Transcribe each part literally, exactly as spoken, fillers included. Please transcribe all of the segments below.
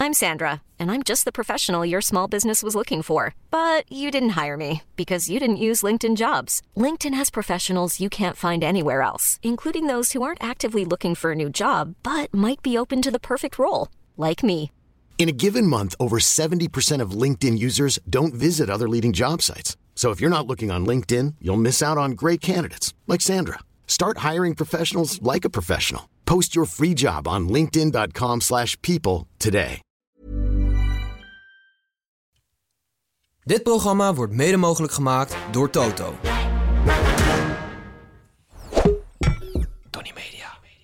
I'm Sandra, and I'm just the professional your small business was looking for. But you didn't hire me because you didn't use LinkedIn Jobs. LinkedIn has professionals you can't find anywhere else, including those who aren't actively looking for a new job, but might be open to the perfect role, like me. In a given month, over seventy percent of LinkedIn users don't visit other leading job sites. So if you're not looking on LinkedIn, you'll miss out on great candidates like Sandra. Start hiring professionals like a professional. Post your free job on linkedin.com slash people today. Dit programma wordt mede mogelijk gemaakt door Toto. Tony Media.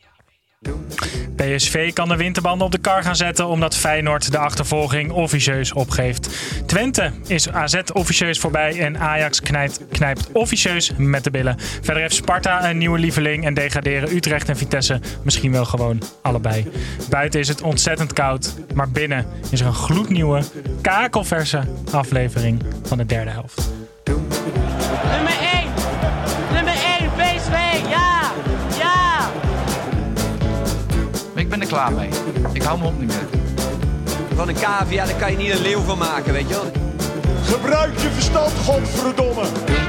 P S V kan de winterbanden op de kar gaan zetten omdat Feyenoord de achtervolging officieus opgeeft. Twente is A Z officieus voorbij en Ajax knijpt, knijpt officieus met de billen. Verder heeft Sparta een nieuwe lieveling en degraderen Utrecht en Vitesse misschien wel gewoon allebei. Buiten is het ontzettend koud, maar binnen is er een gloednieuwe, kakelverse aflevering van de derde helft. Nummer één! Nummer één, P S V! Ja! Ja! Ik ben er klaar mee. Ik hou me op niet meer. Van een cavia, daar kan je niet een leeuw van maken, weet je wel. Gebruik je verstand, godverdomme!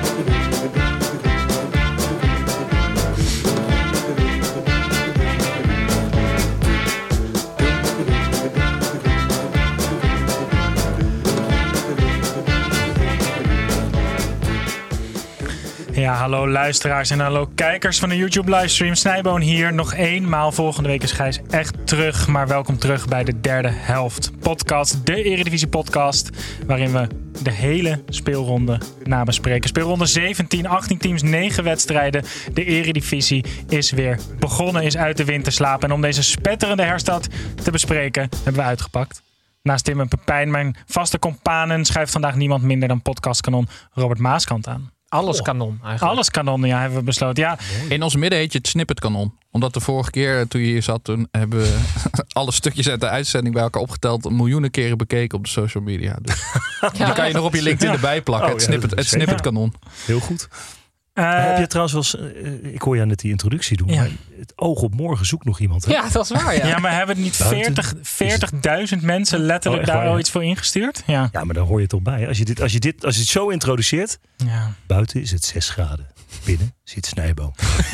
Ja, hallo luisteraars en hallo kijkers van de YouTube livestream. Snijboon hier. Nog eenmaal. Volgende week is Gijs echt terug. Maar welkom terug bij de derde helft podcast. De Eredivisie podcast. Waarin we de hele speelronde nabespreken. Speelronde zeventien, achttien teams, negen wedstrijden. De Eredivisie is weer begonnen. Is uit de winterslaap. En om deze spetterende herstart te bespreken hebben we uitgepakt. Naast Tim en Pepijn, mijn vaste companen, schuift vandaag niemand minder dan podcastkanon Robert Maaskant aan. Alles kanon eigenlijk. Alles kanon, ja, hebben we besloten. Ja. In ons midden heet je het snippetkanon. Omdat de vorige keer toen je hier zat, toen hebben we alle stukjes uit de uitzending bij elkaar opgeteld. Miljoenen keren bekeken op de social media. Dus ja. Die kan je nog op je LinkedIn ja. erbij plakken. Oh, het, snippet, ja, het snippetkanon. Heel goed. Uh, heb je trouwens wel eens, uh, ik hoor jou net die introductie doen, ja. maar het oog op morgen zoekt nog iemand. Hè? Ja, dat is waar. Ja, ja maar hebben niet veertigduizend mensen letterlijk oh, daar al ja. iets voor ingestuurd? Ja. ja, maar daar hoor je toch bij. Als je dit, als je dit, als je het zo introduceert, ja. buiten is het zes graden. Binnen zit Snijboom.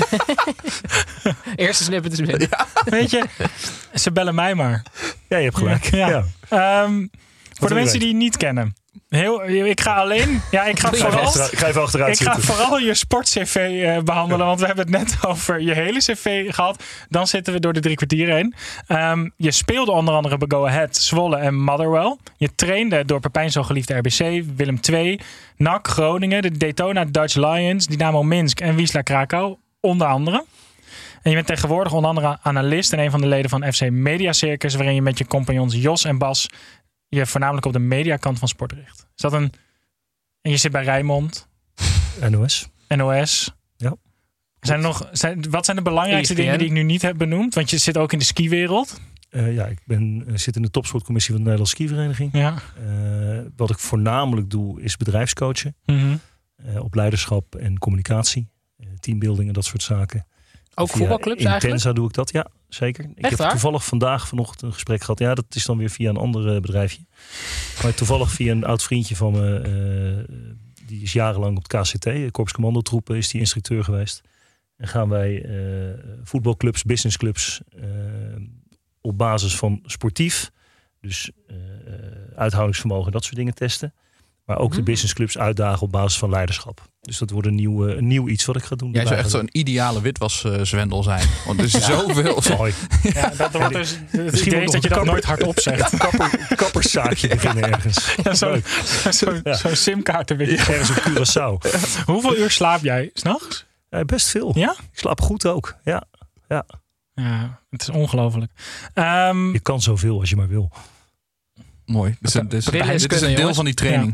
Eerste snippet is binnen. Ja. Weet je, ze bellen mij maar. Ja, je hebt gelijk. Ja. Ja. Um, voor de mensen die je niet kennen. Heel, ik ga alleen. Ja, ik ga vooral. Achteruit, ga even achteruit ik zitten. ga vooral je sportcv uh, behandelen, want we hebben het net over je hele cv gehad. Dan zitten we door de drie kwartier heen. Um, je speelde onder andere bij Go Ahead, Zwolle en Motherwell. Je trainde door Pepijn zo geliefde R B C, Willem twee, N A C, Groningen, de Daytona Dutch Lions, Dynamo Minsk en Wisla Krakau, onder andere. En je bent tegenwoordig onder andere analist en een van de leden van F C Media Circus, waarin je met je compagnons Jos en Bas je voornamelijk op de mediakant van sport richt. Is dat een... En je zit bij Rijnmond. N O S. N O S. Ja. Zijn er nog, zijn, wat zijn de belangrijkste E S P N dingen die ik nu niet heb benoemd? Want je zit ook in de skiwereld. Uh, ja, ik ben, uh, zit in de topsportcommissie van de Nederlandse skivereniging. Ja. Uh, wat ik voornamelijk doe is bedrijfscoachen. Mm-hmm. Uh, op leiderschap en communicatie. Uh, teambuilding en dat soort zaken. Ook via voetbalclubs Intensa eigenlijk? Intensa doe ik dat, ja, zeker. Ik Echt heb waar? toevallig vandaag vanochtend een gesprek gehad. Ja, dat is dan weer via een ander uh, bedrijfje. Maar toevallig via een oud vriendje van me. Uh, die is jarenlang op het K C T, Korps Commandotroepen, is die instructeur geweest. En gaan wij uh, voetbalclubs, businessclubs uh, op basis van sportief. Dus uh, uithoudingsvermogen, dat soort dingen testen. Maar ook de businessclubs uitdagen op basis van leiderschap. Dus dat wordt een nieuw, een nieuw iets wat ik ga doen. Jij zou echt zo'n ideale witwaszwendel zijn. Want er is ja. zoveel. Mooi. Ja, dat wordt dus het idee is dat je dat nooit hardop zegt. Ja, kapper, kapperszaakje beginnen ergens. Ja, Zo'n zo, ja. zo simkaart erin. Ja. Ergens op Curaçao. Hoeveel uur slaap jij 's nachts? Ja, best veel. Ja? Ik slaap goed ook. Ja. Ja. Ja, het is ongelooflijk. Um, je kan zoveel als je maar wil. Mooi. Dus, dus, dus, dit is een deel van die training.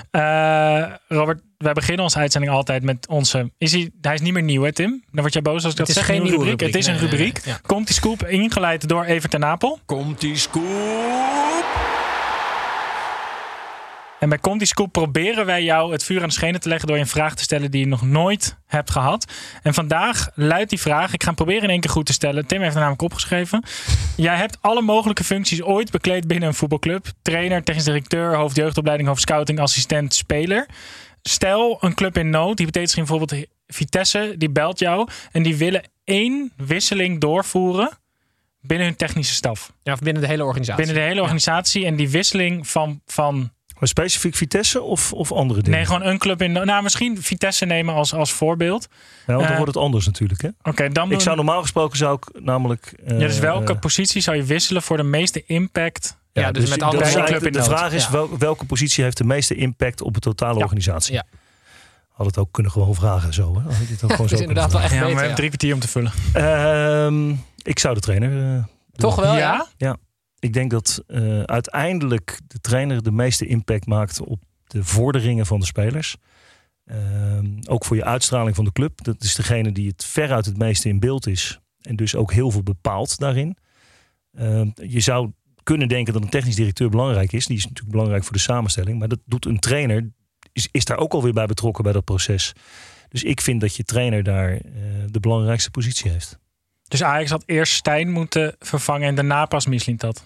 Ja. Uh, Robert, wij beginnen onze uitzending altijd met onze... Is hij, hij is niet meer nieuw, hè Tim? Dan word jij boos als ik dat zeg. Het is geen nieuwe rubriek. rubriek. Het is een nee, rubriek. Nee, nee, ja. Komt die scoop ingeleid door Evert ten Napel. Komt die scoop? En bij Conti Scoop proberen wij jou het vuur aan de schenen te leggen door je een vraag te stellen die je nog nooit hebt gehad. En vandaag luidt die vraag, ik ga hem proberen in één keer goed te stellen. Tim heeft er namelijk opgeschreven. Jij hebt alle mogelijke functies ooit bekleed binnen een voetbalclub. Trainer, technisch directeur, hoofd jeugdopleiding, hoofd scouting, assistent, speler. Stel een club in nood, hypothetisch bijvoorbeeld Vitesse, die belt jou en die willen één wisseling doorvoeren binnen hun technische staf. Ja, of binnen de hele organisatie. Binnen de hele organisatie. Ja. En die wisseling van... van maar specifiek Vitesse of, of andere dingen? Nee, gewoon een club in... Nou, misschien Vitesse nemen als, als voorbeeld. Ja, want dan uh, wordt het anders natuurlijk. Hè? Okay, dan ik zou normaal gesproken zou ik namelijk... Uh, ja, dus welke uh, positie zou je wisselen voor de meeste impact... Ja, ja dus, dus met alle club in de nood. vraag is ja. wel, welke positie heeft de meeste impact op de totale ja. organisatie? Ja. Had het ook kunnen gewoon vragen zo. Hè? Had dit ook ja, gewoon is zo inderdaad wel echt ja, beter, maar we ja. hebben drie kwartier om te vullen. Uh, ik zou de trainer... Uh, Toch wel, ja? Ja. ja. Ik denk dat uh, uiteindelijk de trainer de meeste impact maakt op de vorderingen van de spelers. Uh, ook voor je uitstraling van de club. Dat is degene die het veruit het meeste in beeld is. En dus ook heel veel bepaalt daarin. Uh, je zou kunnen denken dat een technisch directeur belangrijk is. Die is natuurlijk belangrijk voor de samenstelling. Maar dat doet een trainer... Is, is daar ook alweer bij betrokken bij dat proces. Dus ik vind dat je trainer daar uh, de belangrijkste positie heeft. Dus Ajax had eerst Stijn moeten vervangen en daarna pas Mislintat?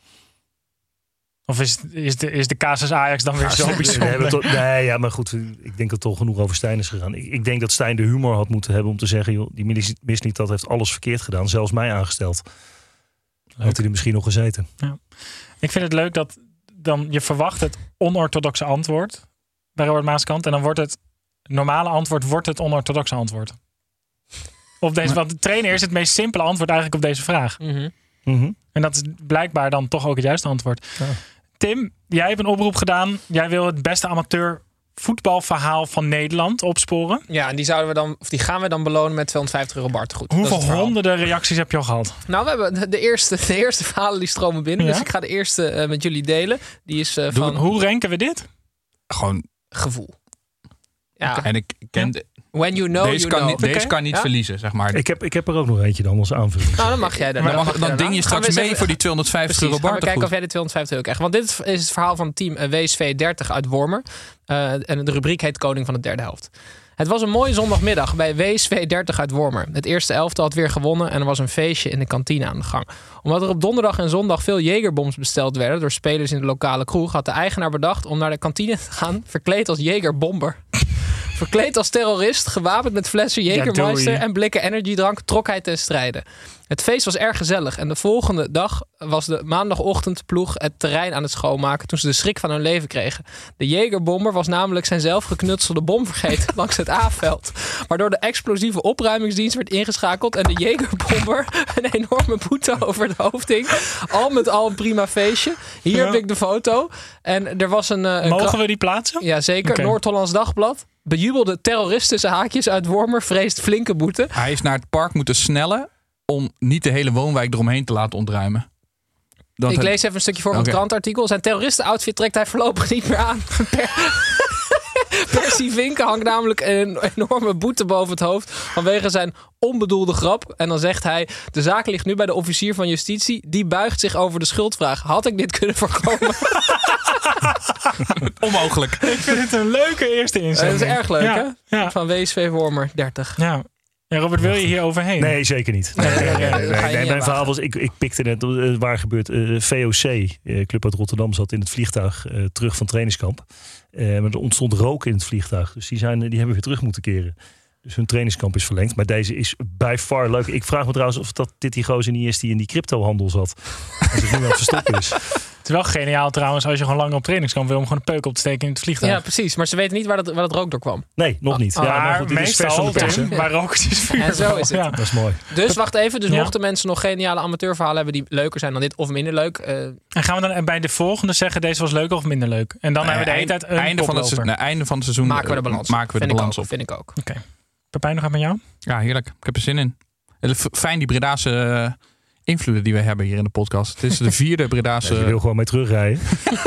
Of is, is, de, is de casus Ajax dan weer ja, zo bijzonder? Nee, toch, nee, ja, maar goed, ik denk dat het al genoeg over Stijn is gegaan. Ik, ik denk dat Stijn de humor had moeten hebben om te zeggen... joh, die Mislintat heeft alles verkeerd gedaan, zelfs mij aangesteld. Leuk. Had hij er misschien nog gezeten. Ja. Ik vind het leuk dat dan je verwacht het onorthodoxe antwoord... bij Robert Maaskant. En dan wordt het normale antwoord wordt het onorthodoxe antwoord. Op deze, want de trainer is het meest simpele antwoord eigenlijk op deze vraag. Mm-hmm. Mm-hmm. En dat is blijkbaar dan toch ook het juiste antwoord. Ja. Tim, jij hebt een oproep gedaan. Jij wil het beste amateur voetbalverhaal van Nederland opsporen. Ja, en die zouden we dan, of die gaan we dan belonen met tweehonderdvijftig euro bartegoed. Hoeveel honderden reacties heb je al gehad? Nou, we hebben de eerste, de eerste verhalen die stromen binnen. Ja? Dus ik ga de eerste uh, met jullie delen. Die is uh, van... Hoe ranken we dit? Gewoon gevoel. Ja. Okay. En ik ken... Ja. When you know, deze you kan know. Niet, deze okay. kan niet ja? verliezen, zeg maar. Ik heb, ik heb er ook nog eentje dan als aanvulling. Nou, dan mag jij dat. Maar dan dan, dan, dan ding je straks mee even, voor die tweehonderdvijftig euro bartegoed. Gaan we kijken of jij de tweehonderdvijftig euro krijgt. Want dit is het verhaal van het team W S V dertig uit Wormer. Uh, en de rubriek heet Koning van de derde helft. Het was een mooie zondagmiddag bij W S V dertig uit Wormer. Het eerste elftal had weer gewonnen en er was een feestje in de kantine aan de gang. Omdat er op donderdag en zondag veel Jägerbombs besteld werden door spelers in de lokale kroeg, had de eigenaar bedacht om naar de kantine te gaan verkleed als Jägerbomber. Verkleed als terrorist, gewapend met flessen Jägermeister ja, en blikken energiedrank, trok hij ten strijde. Het feest was erg gezellig en de volgende dag was de maandagochtendploeg het terrein aan het schoonmaken toen ze de schrik van hun leven kregen. De Jägerbomber was namelijk zijn zelf geknutselde bom vergeten langs het A-veld. Waardoor de explosieve opruimingsdienst werd ingeschakeld en de Jägerbomber een enorme boete over het hoofd hing. Al met al een prima feestje. Hier ja. heb ik de foto. En er was een... een Mogen kra- we die plaatsen? Ja, zeker. Okay. Noord-Hollands Dagblad. Bejubelde terrorist tussen haakjes uit Wormer vreest flinke boete. Hij is naar het park moeten snellen om niet de hele woonwijk eromheen te laten ontruimen. Dat ik het... lees even een stukje voor van okay. het krantartikel. Zijn terroristen-outfit trekt hij voorlopig niet meer aan. Per... Percy Vinken hangt namelijk een enorme boete boven het hoofd vanwege zijn onbedoelde grap. En dan zegt hij, de zaak ligt nu bij de officier van justitie. Die buigt zich over de schuldvraag. Had ik dit kunnen voorkomen? Onmogelijk. Ik vind het een leuke eerste inzending. Dat is erg leuk, ja, hè? Ja. Van W S V Wormer dertig. Ja. Ja, Robert, wil je hier overheen? Nee, zeker niet. Nee, nee, nee, nee, nee, nee, nee mijn verhaal was, ik, ik pikte net uh, waar gebeurt. Uh, V O C, uh, club uit Rotterdam, zat in het vliegtuig uh, terug van trainingskamp. Uh, maar er ontstond rook in het vliegtuig. Dus die, zijn, die hebben weer terug moeten keren. Dus hun trainingskamp is verlengd. Maar deze is by far leuk. Ik vraag me trouwens of dat dit die gozer niet is die in die cryptohandel zat. En zich nu aan het verstoppen is. Het is wel geniaal trouwens als je gewoon lang op trainingskamp wil om gewoon een peuk op te steken in het vliegtuig. Ja, precies. Maar ze weten niet waar dat, waar dat rook door kwam. Nee, nog niet. Oh, ja, maar, maar goed, dit meestal is vers van de pers, Tim, waar rook het is vuur. En zo is het. Ja. Dat is mooi. Dus wacht even. Dus ja. mochten mensen nog geniale amateurverhalen hebben die leuker zijn dan dit of minder leuk. Uh... En gaan we dan bij de volgende zeggen deze was leuk of minder leuk? En dan uh, hebben we de hele tijd een einde van, het seizoen, nee, einde van het seizoen maken we de balans, maken we de vind balans ook, op. Vind ik ook. Oké. Okay. Pepijn, nog aan met jou? Ja, heerlijk. Ik heb er zin in. Fijn die Bredaanse uh, invloeden die we hebben hier in de podcast. Het is de vierde Bredaanse... Ja, je wil gewoon mee terugrijden.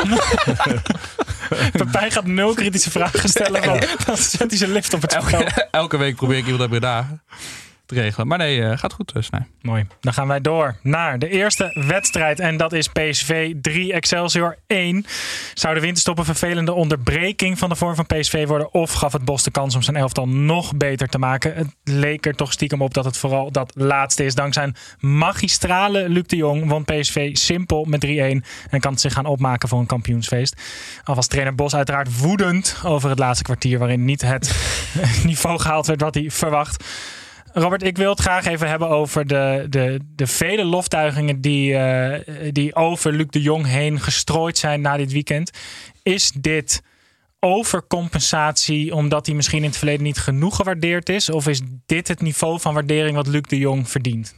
Pepijn gaat nul kritische vragen stellen. Van, dan zet hij zijn lift op het elke, elke week probeer ik iemand uit Breda. te regelen. Maar nee, uh, gaat goed, uh, Snij. Mooi. Dan gaan wij door naar de eerste wedstrijd. En dat is P S V drie, Excelsior één. Zou de winterstop een vervelende onderbreking van de vorm van P S V worden? Of gaf het Bos de kans om zijn elftal nog beter te maken? Het leek er toch stiekem op dat het vooral dat laatste is. Dankzij een magistrale Luc de Jong won P S V simpel met drie-een. En kan het zich gaan opmaken voor een kampioensfeest. Al was trainer Bos uiteraard woedend over het laatste kwartier, waarin niet het niveau gehaald werd wat hij verwacht. Robert, ik wil het graag even hebben over de, de, de vele loftuigingen die, uh, die over Luc de Jong heen gestrooid zijn na dit weekend. Is dit overcompensatie omdat hij misschien in het verleden niet genoeg gewaardeerd is? Of is dit het niveau van waardering wat Luc de Jong verdient?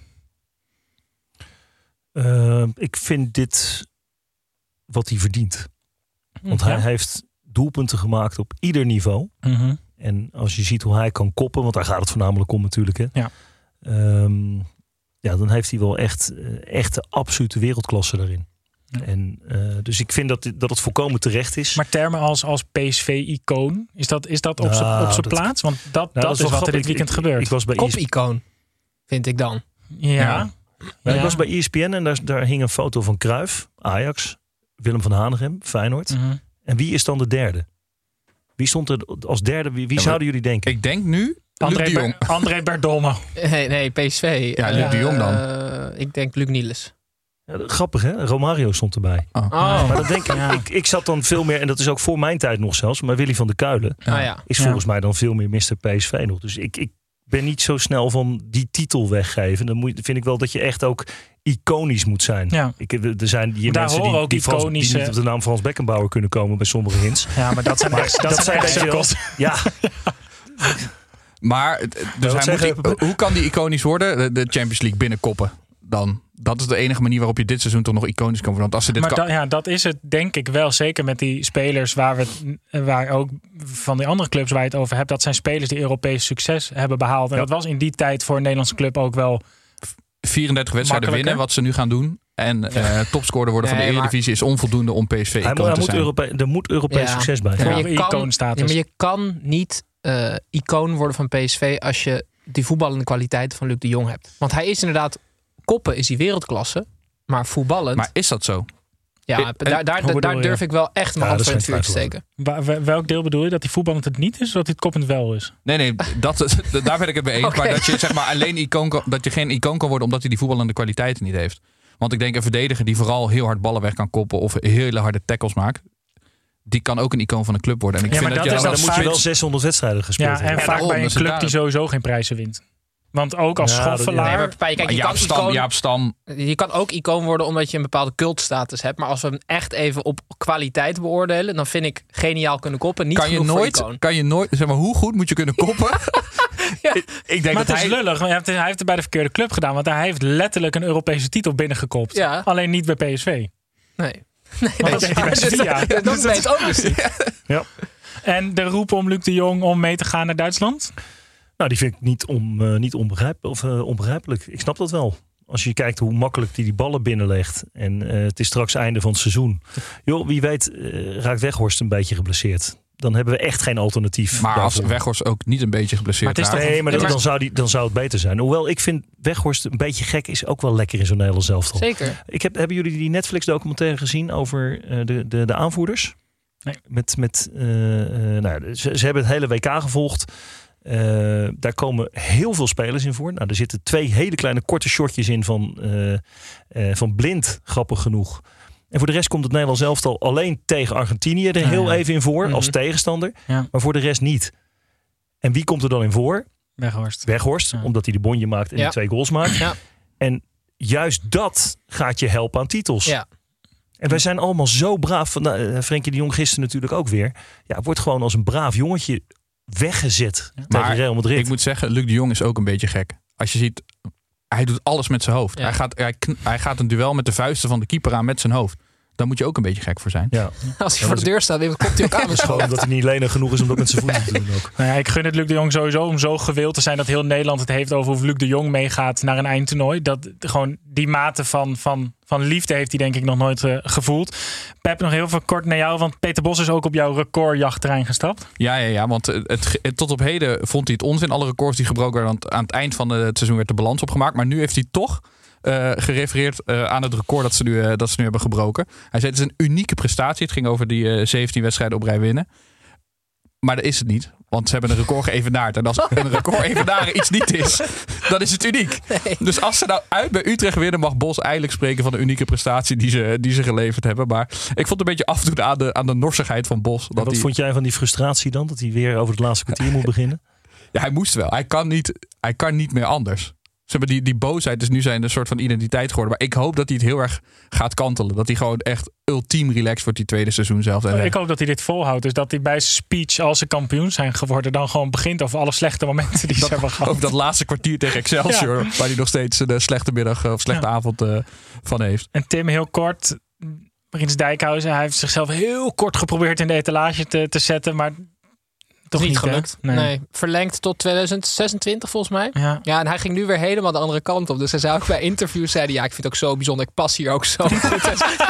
Uh, ik vind dit wat hij verdient. Want ja. hij heeft doelpunten gemaakt op ieder niveau. Mm-hmm. En als je ziet hoe hij kan koppen, want daar gaat het voornamelijk om natuurlijk. Hè? Ja. Um, ja, dan heeft hij wel echt, echt de absolute wereldklasse daarin. Ja. En, uh, dus ik vind dat, dat het volkomen terecht is. Maar termen als, als P S V-icoon, is dat, is dat op nou, zijn plaats? Want dat, nou, dat, dat is wat er dit weekend ik, gebeurt. Ik, ik was bij Kop-icoon, vind ik dan. Ja. ja. ja. Ik was bij E S P N en daar, daar hing een foto van Cruijff, Ajax, Willem van Hanegem, Feyenoord. Mm-hmm. En wie is dan de derde? Wie stond er als derde? Wie, wie ja, zouden jullie denken? Ik denk nu André, Luc de Jong. Ber- André Berdomo. Nee, nee, P S V. Ja, Luc uh, de Jong dan. Uh, ik denk Luc Niels. Ja, grappig, hè? Romario stond erbij. Oh. Oh. Maar dan denk ik, ja. ik, ik zat dan veel meer, en dat is ook voor mijn tijd nog zelfs, maar Willy van der Kuilen ja. Ah, ja. is volgens ja. mij dan veel meer mister P S V nog. Dus ik, ik ben niet zo snel van die titel weggeven. Dan moet, vind ik wel dat je echt ook iconisch moet zijn. Ja. Ik, er zijn hier Daar mensen die, ook die, Frans, die niet op de naam Frans Beckenbauer kunnen komen bij sommige hints. Ja, maar dat zijn echt, dat, dat zijn echt cirkels. Ja. Maar dus hij zeggen, moet, hoe kan die iconisch worden? De Champions League binnenkoppen dan. Dat is de enige manier waarop je dit seizoen toch nog iconisch kan worden. Want als ze dit maar kan... da, ja, dat is het denk ik wel. Zeker met die spelers waar we het, waar ook van die andere clubs waar je het over hebt. Dat zijn spelers die Europees succes hebben behaald. En ja. dat was in die tijd voor een Nederlandse club ook wel vierendertig wedstrijden winnen, wat ze nu gaan doen. En ja. uh, topscorer worden nee, van de Eredivisie maar... is onvoldoende om P S V-icoon te moet zijn. Europe- er moet Europees ja. succes bij. Ja. Ja. Maar, je kan, ja, maar je kan niet uh, icoon worden van P S V als je die voetballende kwaliteiten van Luc de Jong hebt. Want hij is inderdaad, koppen is die wereldklasse, maar voetballend... Maar is dat zo? Ja, en, daar, daar, daar durf ik wel echt mijn ja, hand voor in het vuur te steken. Waar, welk deel bedoel je? Dat die voetballend het niet is of dat hij het koppend wel is? Nee, nee, dat, daar ben ik het mee eens. Okay. Maar dat je zeg maar alleen icoon kan, dat je geen icoon kan worden omdat hij die voetballende kwaliteiten niet heeft. Want ik denk een verdediger die vooral heel hard ballen weg kan koppen of hele harde tackles maakt, die kan ook een icoon van een club worden. En ik ja, vind maar dat, dat je, is dan moet je wel zeshonderd wedstrijden gespeeld ja, hebben. en vaak daarom, bij een dus club daar... die sowieso geen prijzen wint. Want ook als ja, schoffelaar... Nee, maar Pepijn, kijk, je, Jaap kan Stam, icoon, Jaap Stam. je kan ook icoon worden omdat je een bepaalde cultstatus hebt. Maar als we hem echt even op kwaliteit beoordelen, dan vind ik geniaal kunnen koppen. Niet kan je nooit, icoon. Kan je nooit, zeg maar, hoe goed moet je kunnen koppen? ja. ik, ik denk maar dat het is hij... lullig. Hij heeft, hij heeft het bij de verkeerde club gedaan. Want hij heeft letterlijk een Europese titel binnengekopt. Ja. Alleen niet bij P S V. Nee. Nee, dat, dat deed hij bij Sevilla. Dat, dat weet ook dus niet. Ja. En de roep om Luc de Jong om mee te gaan naar Duitsland? Nou, die vind ik niet, om, uh, niet onbegrijp, of, uh, onbegrijpelijk. Ik snap dat wel. Als je kijkt hoe makkelijk die die ballen binnenlegt. En uh, het is straks einde van het seizoen. Joh, wie weet uh, raakt Weghorst een beetje geblesseerd. Dan hebben we echt geen alternatief. Maar daarvoor. als Weghorst ook niet een beetje geblesseerd raakt. Nee, maar, dat, dan, zou die, dan zou het beter zijn. Hoewel ik vind Weghorst een beetje gek is ook wel lekker in zo'n Nederlands elftal. Zeker. Ik heb, hebben jullie die Netflix documentaire gezien over uh, de, de, de aanvoerders? Nee. Met, met, uh, uh, nou, ze, ze hebben het hele W K gevolgd. Uh, daar komen heel veel spelers in voor. Nou, er zitten twee hele kleine korte shortjes in van, uh, uh, van Blind, grappig genoeg. En voor de rest komt het Nederlands elftal alleen tegen Argentinië er heel ja, ja. even in voor mm-hmm. als tegenstander. Ja. Maar voor de rest niet. En wie komt er dan in voor? Weghorst. Weghorst, ja. omdat hij de bonje maakt en ja. die twee goals maakt. Ja. En juist dat gaat je helpen aan titels. Ja. En wij zijn allemaal zo braaf. Nou, Frenkie de Jong gisteren natuurlijk ook weer. Ja, wordt gewoon als een braaf jongetje weggezet ja. tegen Real Madrid. Ik moet zeggen, Luc de Jong is ook een beetje gek. Als je ziet, hij doet alles met zijn hoofd. Ja. Hij, gaat, hij, hij gaat een duel met de vuisten van de keeper aan met zijn hoofd. Dan moet je ook een beetje gek voor zijn. Ja. Als hij voor de deur staat, dan komt hij ook aan. Het is gewoon omdat hij niet lenig genoeg is om dat met zijn voeten te doen ook. Nou ja, ik gun het Luc de Jong sowieso om zo gewild te zijn dat heel Nederland het heeft over hoe Luc de Jong meegaat naar een eindtoernooi. Dat gewoon die mate van, van, van liefde heeft hij denk ik nog nooit uh, gevoeld. Pep, nog heel veel kort naar jou, want Peter Bos is ook op jouw recordjachtterrein gestapt. Ja, ja, ja, want het, het, tot op heden vond hij het onzin. Alle records die gebroken werden, aan het eind van het seizoen werd de balans opgemaakt. Maar nu heeft hij toch Uh, gerefereerd uh, aan het record dat ze, nu, uh, dat ze nu hebben gebroken. Hij zei het is een unieke prestatie. Het ging over die uh, zeventien wedstrijden op rij winnen. Maar dat is het niet. Want ze hebben een record geëvenaard. En als een record evenaren iets niet is, dan is het uniek. Nee. Dus als ze nou uit bij Utrecht winnen, mag Bos eigenlijk spreken van de unieke prestatie die ze, die ze geleverd hebben. Maar ik vond het een beetje afdoen aan de, aan de norsigheid van Bos. Dat wat die... vond jij van die frustratie dan? Dat hij weer over het laatste kwartier moet beginnen? Ja, hij moest wel. Hij kan niet, hij kan niet meer anders. Ze hebben die, die boosheid is nu zijn een soort van identiteit geworden. Maar ik hoop dat hij het heel erg gaat kantelen. Dat hij gewoon echt ultiem relaxed wordt die tweede seizoen zelf. En ik hoop dat hij dit volhoudt. Dus dat hij bij zijn speech als ze kampioen zijn geworden dan gewoon begint over alle slechte momenten die dat, ze hebben gehad. Ook dat laatste kwartier tegen Excelsior. Ja. Waar hij nog steeds een slechte middag of slechte ja. avond uh, van heeft. En Tim, heel kort. Prins Dijkhuizen. Hij heeft zichzelf heel kort geprobeerd in de etalage te, te zetten. Maar toch niet, niet gelukt. Nee. nee, verlengd tot tweeduizend zesentwintig volgens mij. Ja. ja, en hij ging nu weer helemaal de andere kant op. Dus hij zei ook bij interviews, zei hij, ja, ik vind het ook zo bijzonder. Ik pas hier ook zo goed.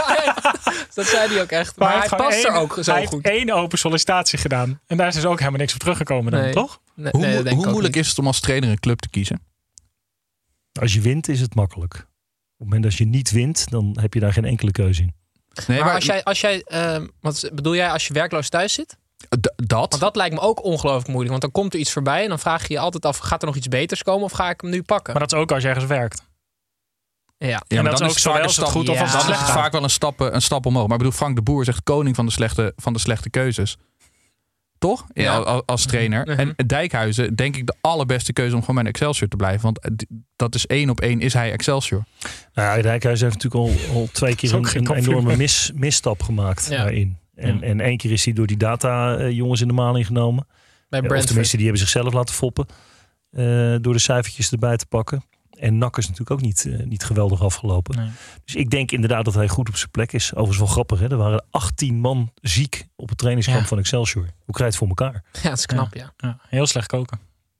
Dat zei hij ook echt. Maar, maar hij past één, er ook zo hij goed. Hij heeft één open sollicitatie gedaan. En daar is dus ook helemaal niks op teruggekomen dan, nee. toch? Nee, hoe nee, hoe moeilijk is het om als trainer een club te kiezen? Als je wint is het makkelijk. Op het moment dat je niet wint, dan heb je daar geen enkele keuze in. Nee, maar, maar als jij, als jij uh, wat bedoel jij als je werkloos thuis zit? D- dat? Want dat lijkt me ook ongelooflijk moeilijk. Want dan komt er iets voorbij en dan vraag je je altijd af, gaat er nog iets beters komen of ga ik hem nu pakken? Maar dat is ook als je ergens werkt. Ja, ja en maar dat dan is ook zowel als het goed ja. of als het dan slecht is het vaak wel een stap, een stap omhoog. Maar ik bedoel, Frank de Boer zegt koning van de slechte, van de slechte keuzes. Toch? Ja, ja. Als, als trainer. Mm-hmm. En Dijkhuizen, denk ik de allerbeste keuze om gewoon bij Excelsior te blijven. Want dat is één op één, is hij Excelsior. Nou ja, Dijkhuizen heeft natuurlijk al, al twee keer een, een enorme mis, misstap gemaakt ja. daarin. En, ja. en één keer is hij door die data-jongens in de maling genomen. Bij of tenminste, die hebben zichzelf laten foppen. Uh, door de cijfertjes erbij te pakken. En N A C is natuurlijk ook niet, uh, niet geweldig afgelopen. Nee. Dus ik denk inderdaad dat hij goed op zijn plek is. Overigens wel grappig, hè? Er waren achttien man ziek op het trainingskamp ja. van Excelsior. Hoe krijg je het voor elkaar? Ja, dat is knap, ja. ja. ja heel slecht koken.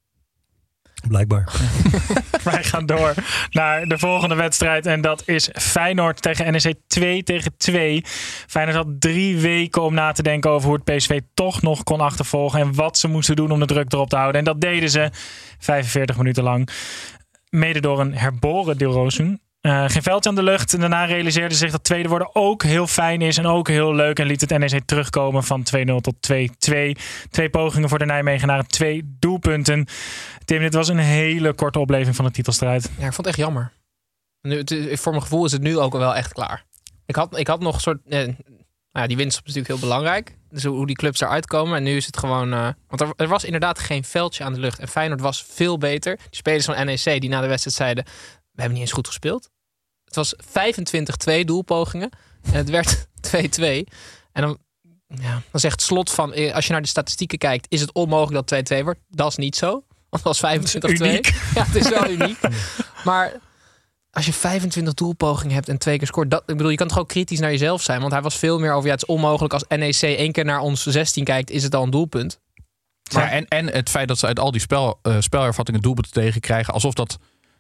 Blijkbaar. Wij gaan door naar de volgende wedstrijd. En dat is Feyenoord tegen N E C twee tegen twee. Feyenoord had drie weken om na te denken over hoe het P S V toch nog kon achtervolgen. En wat ze moesten doen om de druk erop te houden. En dat deden ze vijfenveertig minuten lang. Mede door een herboren Dilrosun. Uh, geen veldje aan de lucht. En daarna realiseerde zich dat tweede worden ook heel fijn is. En ook heel leuk. En liet het N E C terugkomen van twee nul tot twee twee. Twee pogingen voor de Nijmegenaren. Twee doelpunten. Tim, dit was een hele korte opleving van de titelstrijd. Ja, ik vond het echt jammer. Nu, het, voor mijn gevoel is het nu ook wel echt klaar. Ik had, ik had nog een soort... Eh, nou ja, die winst is natuurlijk heel belangrijk. Dus hoe die clubs eruit komen. En nu is het gewoon... Uh, want er, er was inderdaad geen veldje aan de lucht. En Feyenoord was veel beter. Die spelers van N E C die na de wedstrijd zeiden... We hebben niet eens goed gespeeld. Het was vijfentwintig twee doelpogingen. En het werd twee twee. En dan, ja, dan zegt Slot van... Als je naar de statistieken kijkt... Is het onmogelijk dat twee twee wordt? Dat is niet zo. Want het was vijfentwintig twee. Ja, het is wel uniek. Maar als je vijfentwintig doelpogingen hebt en twee keer scoort... Dat, ik bedoel, je kan toch ook kritisch naar jezelf zijn. Want hij was veel meer over... Ja, het is onmogelijk als N E C één keer naar ons zestien kijkt... Is het al een doelpunt. Maar, ja, en, en het feit dat ze uit al die spel, uh, spelervattingen doelpunten tegenkrijgen... alsof dat...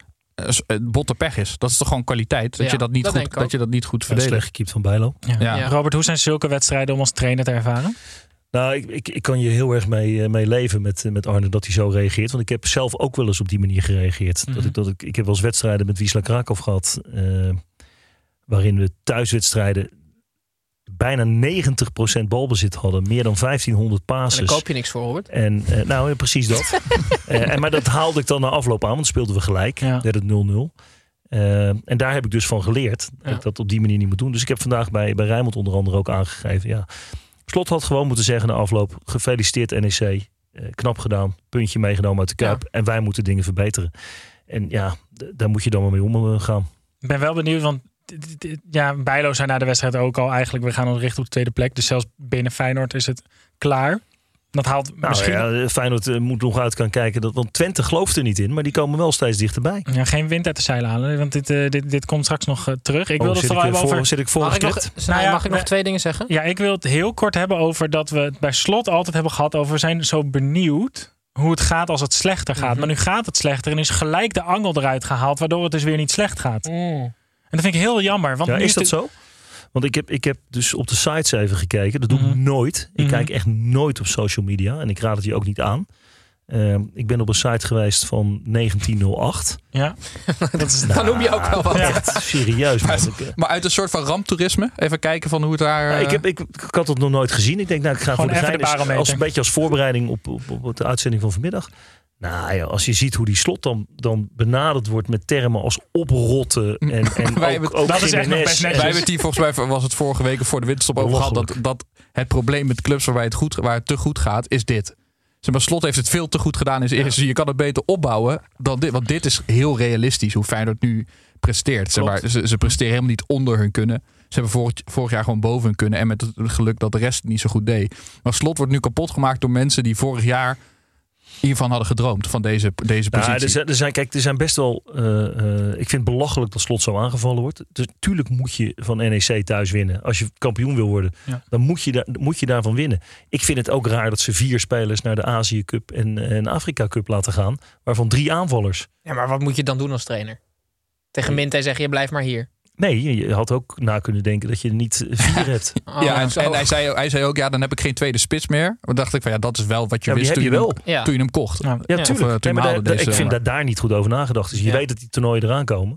botte pech is. Dat is toch gewoon kwaliteit? Dat, ja, je, dat, niet dat, goed, dat je dat niet goed verdedigt. Slecht gekiept van Bijlo. Ja. Ja. Ja. Robert, hoe zijn zulke wedstrijden om als trainer te ervaren? Nou, ik, ik, ik kan je heel erg mee, mee leven met, met Arne dat hij zo reageert. Want ik heb zelf ook wel eens op die manier gereageerd. Mm-hmm. Dat ik, dat ik, ik heb wel eens wedstrijden met Wisla Krakow gehad. Uh, waarin we thuiswedstrijden bijna negentig procent balbezit hadden. Meer dan vijftienhonderd passes. En daar koop je niks voor, Robert. En, uh, nou, precies dat. uh, en, maar dat haalde ik dan na afloop aan. Want speelden we gelijk. Ja. Werd het nul nul. Uh, en daar heb ik dus van geleerd. Ja. Dat ik dat op die manier niet moet doen. Dus ik heb vandaag bij, bij Rijnmond onder andere ook aangegeven. Ja, Slot had gewoon moeten zeggen na afloop. Gefeliciteerd N E C. Uh, knap gedaan. Puntje meegenomen uit de Kuip. Ja. En wij moeten dingen verbeteren. En ja, d- daar moet je dan maar mee omgaan. Ik ben wel benieuwd, want ja, Bijlo zei na de wedstrijd ook al eigenlijk, we gaan ons richten op de tweede plek. Dus zelfs binnen Feyenoord is het klaar. Dat haalt nou, misschien... Ja, Feyenoord uh, moet nog uit gaan kijken. Dat, want Twente gelooft er niet in. Maar die komen wel steeds dichterbij. Ja, geen wind uit de zeilen halen. Want dit, uh, dit, dit komt straks nog uh, terug. Ik oh, wil het vooral hebben over... Zit ik voor mag ik nog, nou ja, mag ik nog we, twee dingen zeggen? Ja, ik wil het heel kort hebben over dat we het bij Slot altijd hebben gehad over... We zijn zo benieuwd hoe het gaat als het slechter gaat. Mm-hmm. Maar nu gaat het slechter en is gelijk de angel eruit gehaald... waardoor het dus weer niet slecht gaat. Mm. En dat vind ik heel jammer. Want ja, nu is dat de... zo? Want ik heb, ik heb dus op de sites even gekeken. Dat doe ik mm-hmm. nooit. Ik mm-hmm. kijk echt nooit op social media. En ik raad het je ook niet aan. Uh, ik ben op een site geweest van negentien oh acht. Ja, dat is, nou, dan noem je ook wel wat. Ja. Serieus. Maar, maar uit een soort van ramptoerisme? Even kijken van hoe het daar... Nou, ik, heb, ik, ik had het nog nooit gezien. Ik denk, nou, ik ga Gewoon voor de gein de als een beetje als voorbereiding op, op, op de uitzending van vanmiddag. Nou ja, als je ziet hoe die Slot dan, dan benaderd wordt met termen als oprotten en, en wij ook, ook dat is echt nog best netjes. Wij hebben het hier volgens mij, was het vorige week of voor de winterstop over gehad, dat, dat het probleem met clubs waarbij het, goed, waar het te goed gaat, is dit. Zeg maar, Slot heeft het veel te goed gedaan in zijn eerste. Ja. Je kan het beter opbouwen dan dit. Want dit is heel realistisch hoe Feyenoord nu presteert. Zeg maar, ze, ze presteren helemaal niet onder hun kunnen. Ze hebben vorig, vorig jaar gewoon boven hun kunnen. En met het geluk dat de rest het niet zo goed deed. Maar Slot wordt nu kapot gemaakt door mensen die vorig jaar hiervan hadden gedroomd. Van deze, deze positie. Nou, er, zijn, er, zijn, kijk, er zijn best wel... Uh, uh, ik vind het belachelijk dat Slot zo aangevallen wordt. Dus tuurlijk moet je van N E C thuis winnen. Als je kampioen wil worden, ja. dan moet je, daar, moet je daarvan winnen. Ik vind het ook raar dat ze vier spelers naar de Azië Cup en, en Afrika Cup laten gaan. Waarvan drie aanvallers. Ja, maar wat moet je dan doen als trainer? Tegen Minte zeggen je blijf maar hier. Nee, je had ook na kunnen denken dat je er niet vier hebt. Oh, ja, en, en hij, zei, hij zei ook, ja, dan heb ik geen tweede spits meer. Dan dacht ik van, ja, dat is wel wat je ja, wist toen je, wel. Hem, ja. toen je hem kocht. Ja, ja tuurlijk. Of, uh, toen nee, maar daar, deze, ik vind maar. dat daar niet goed over nagedacht. Dus je ja. weet dat die toernooien eraan komen.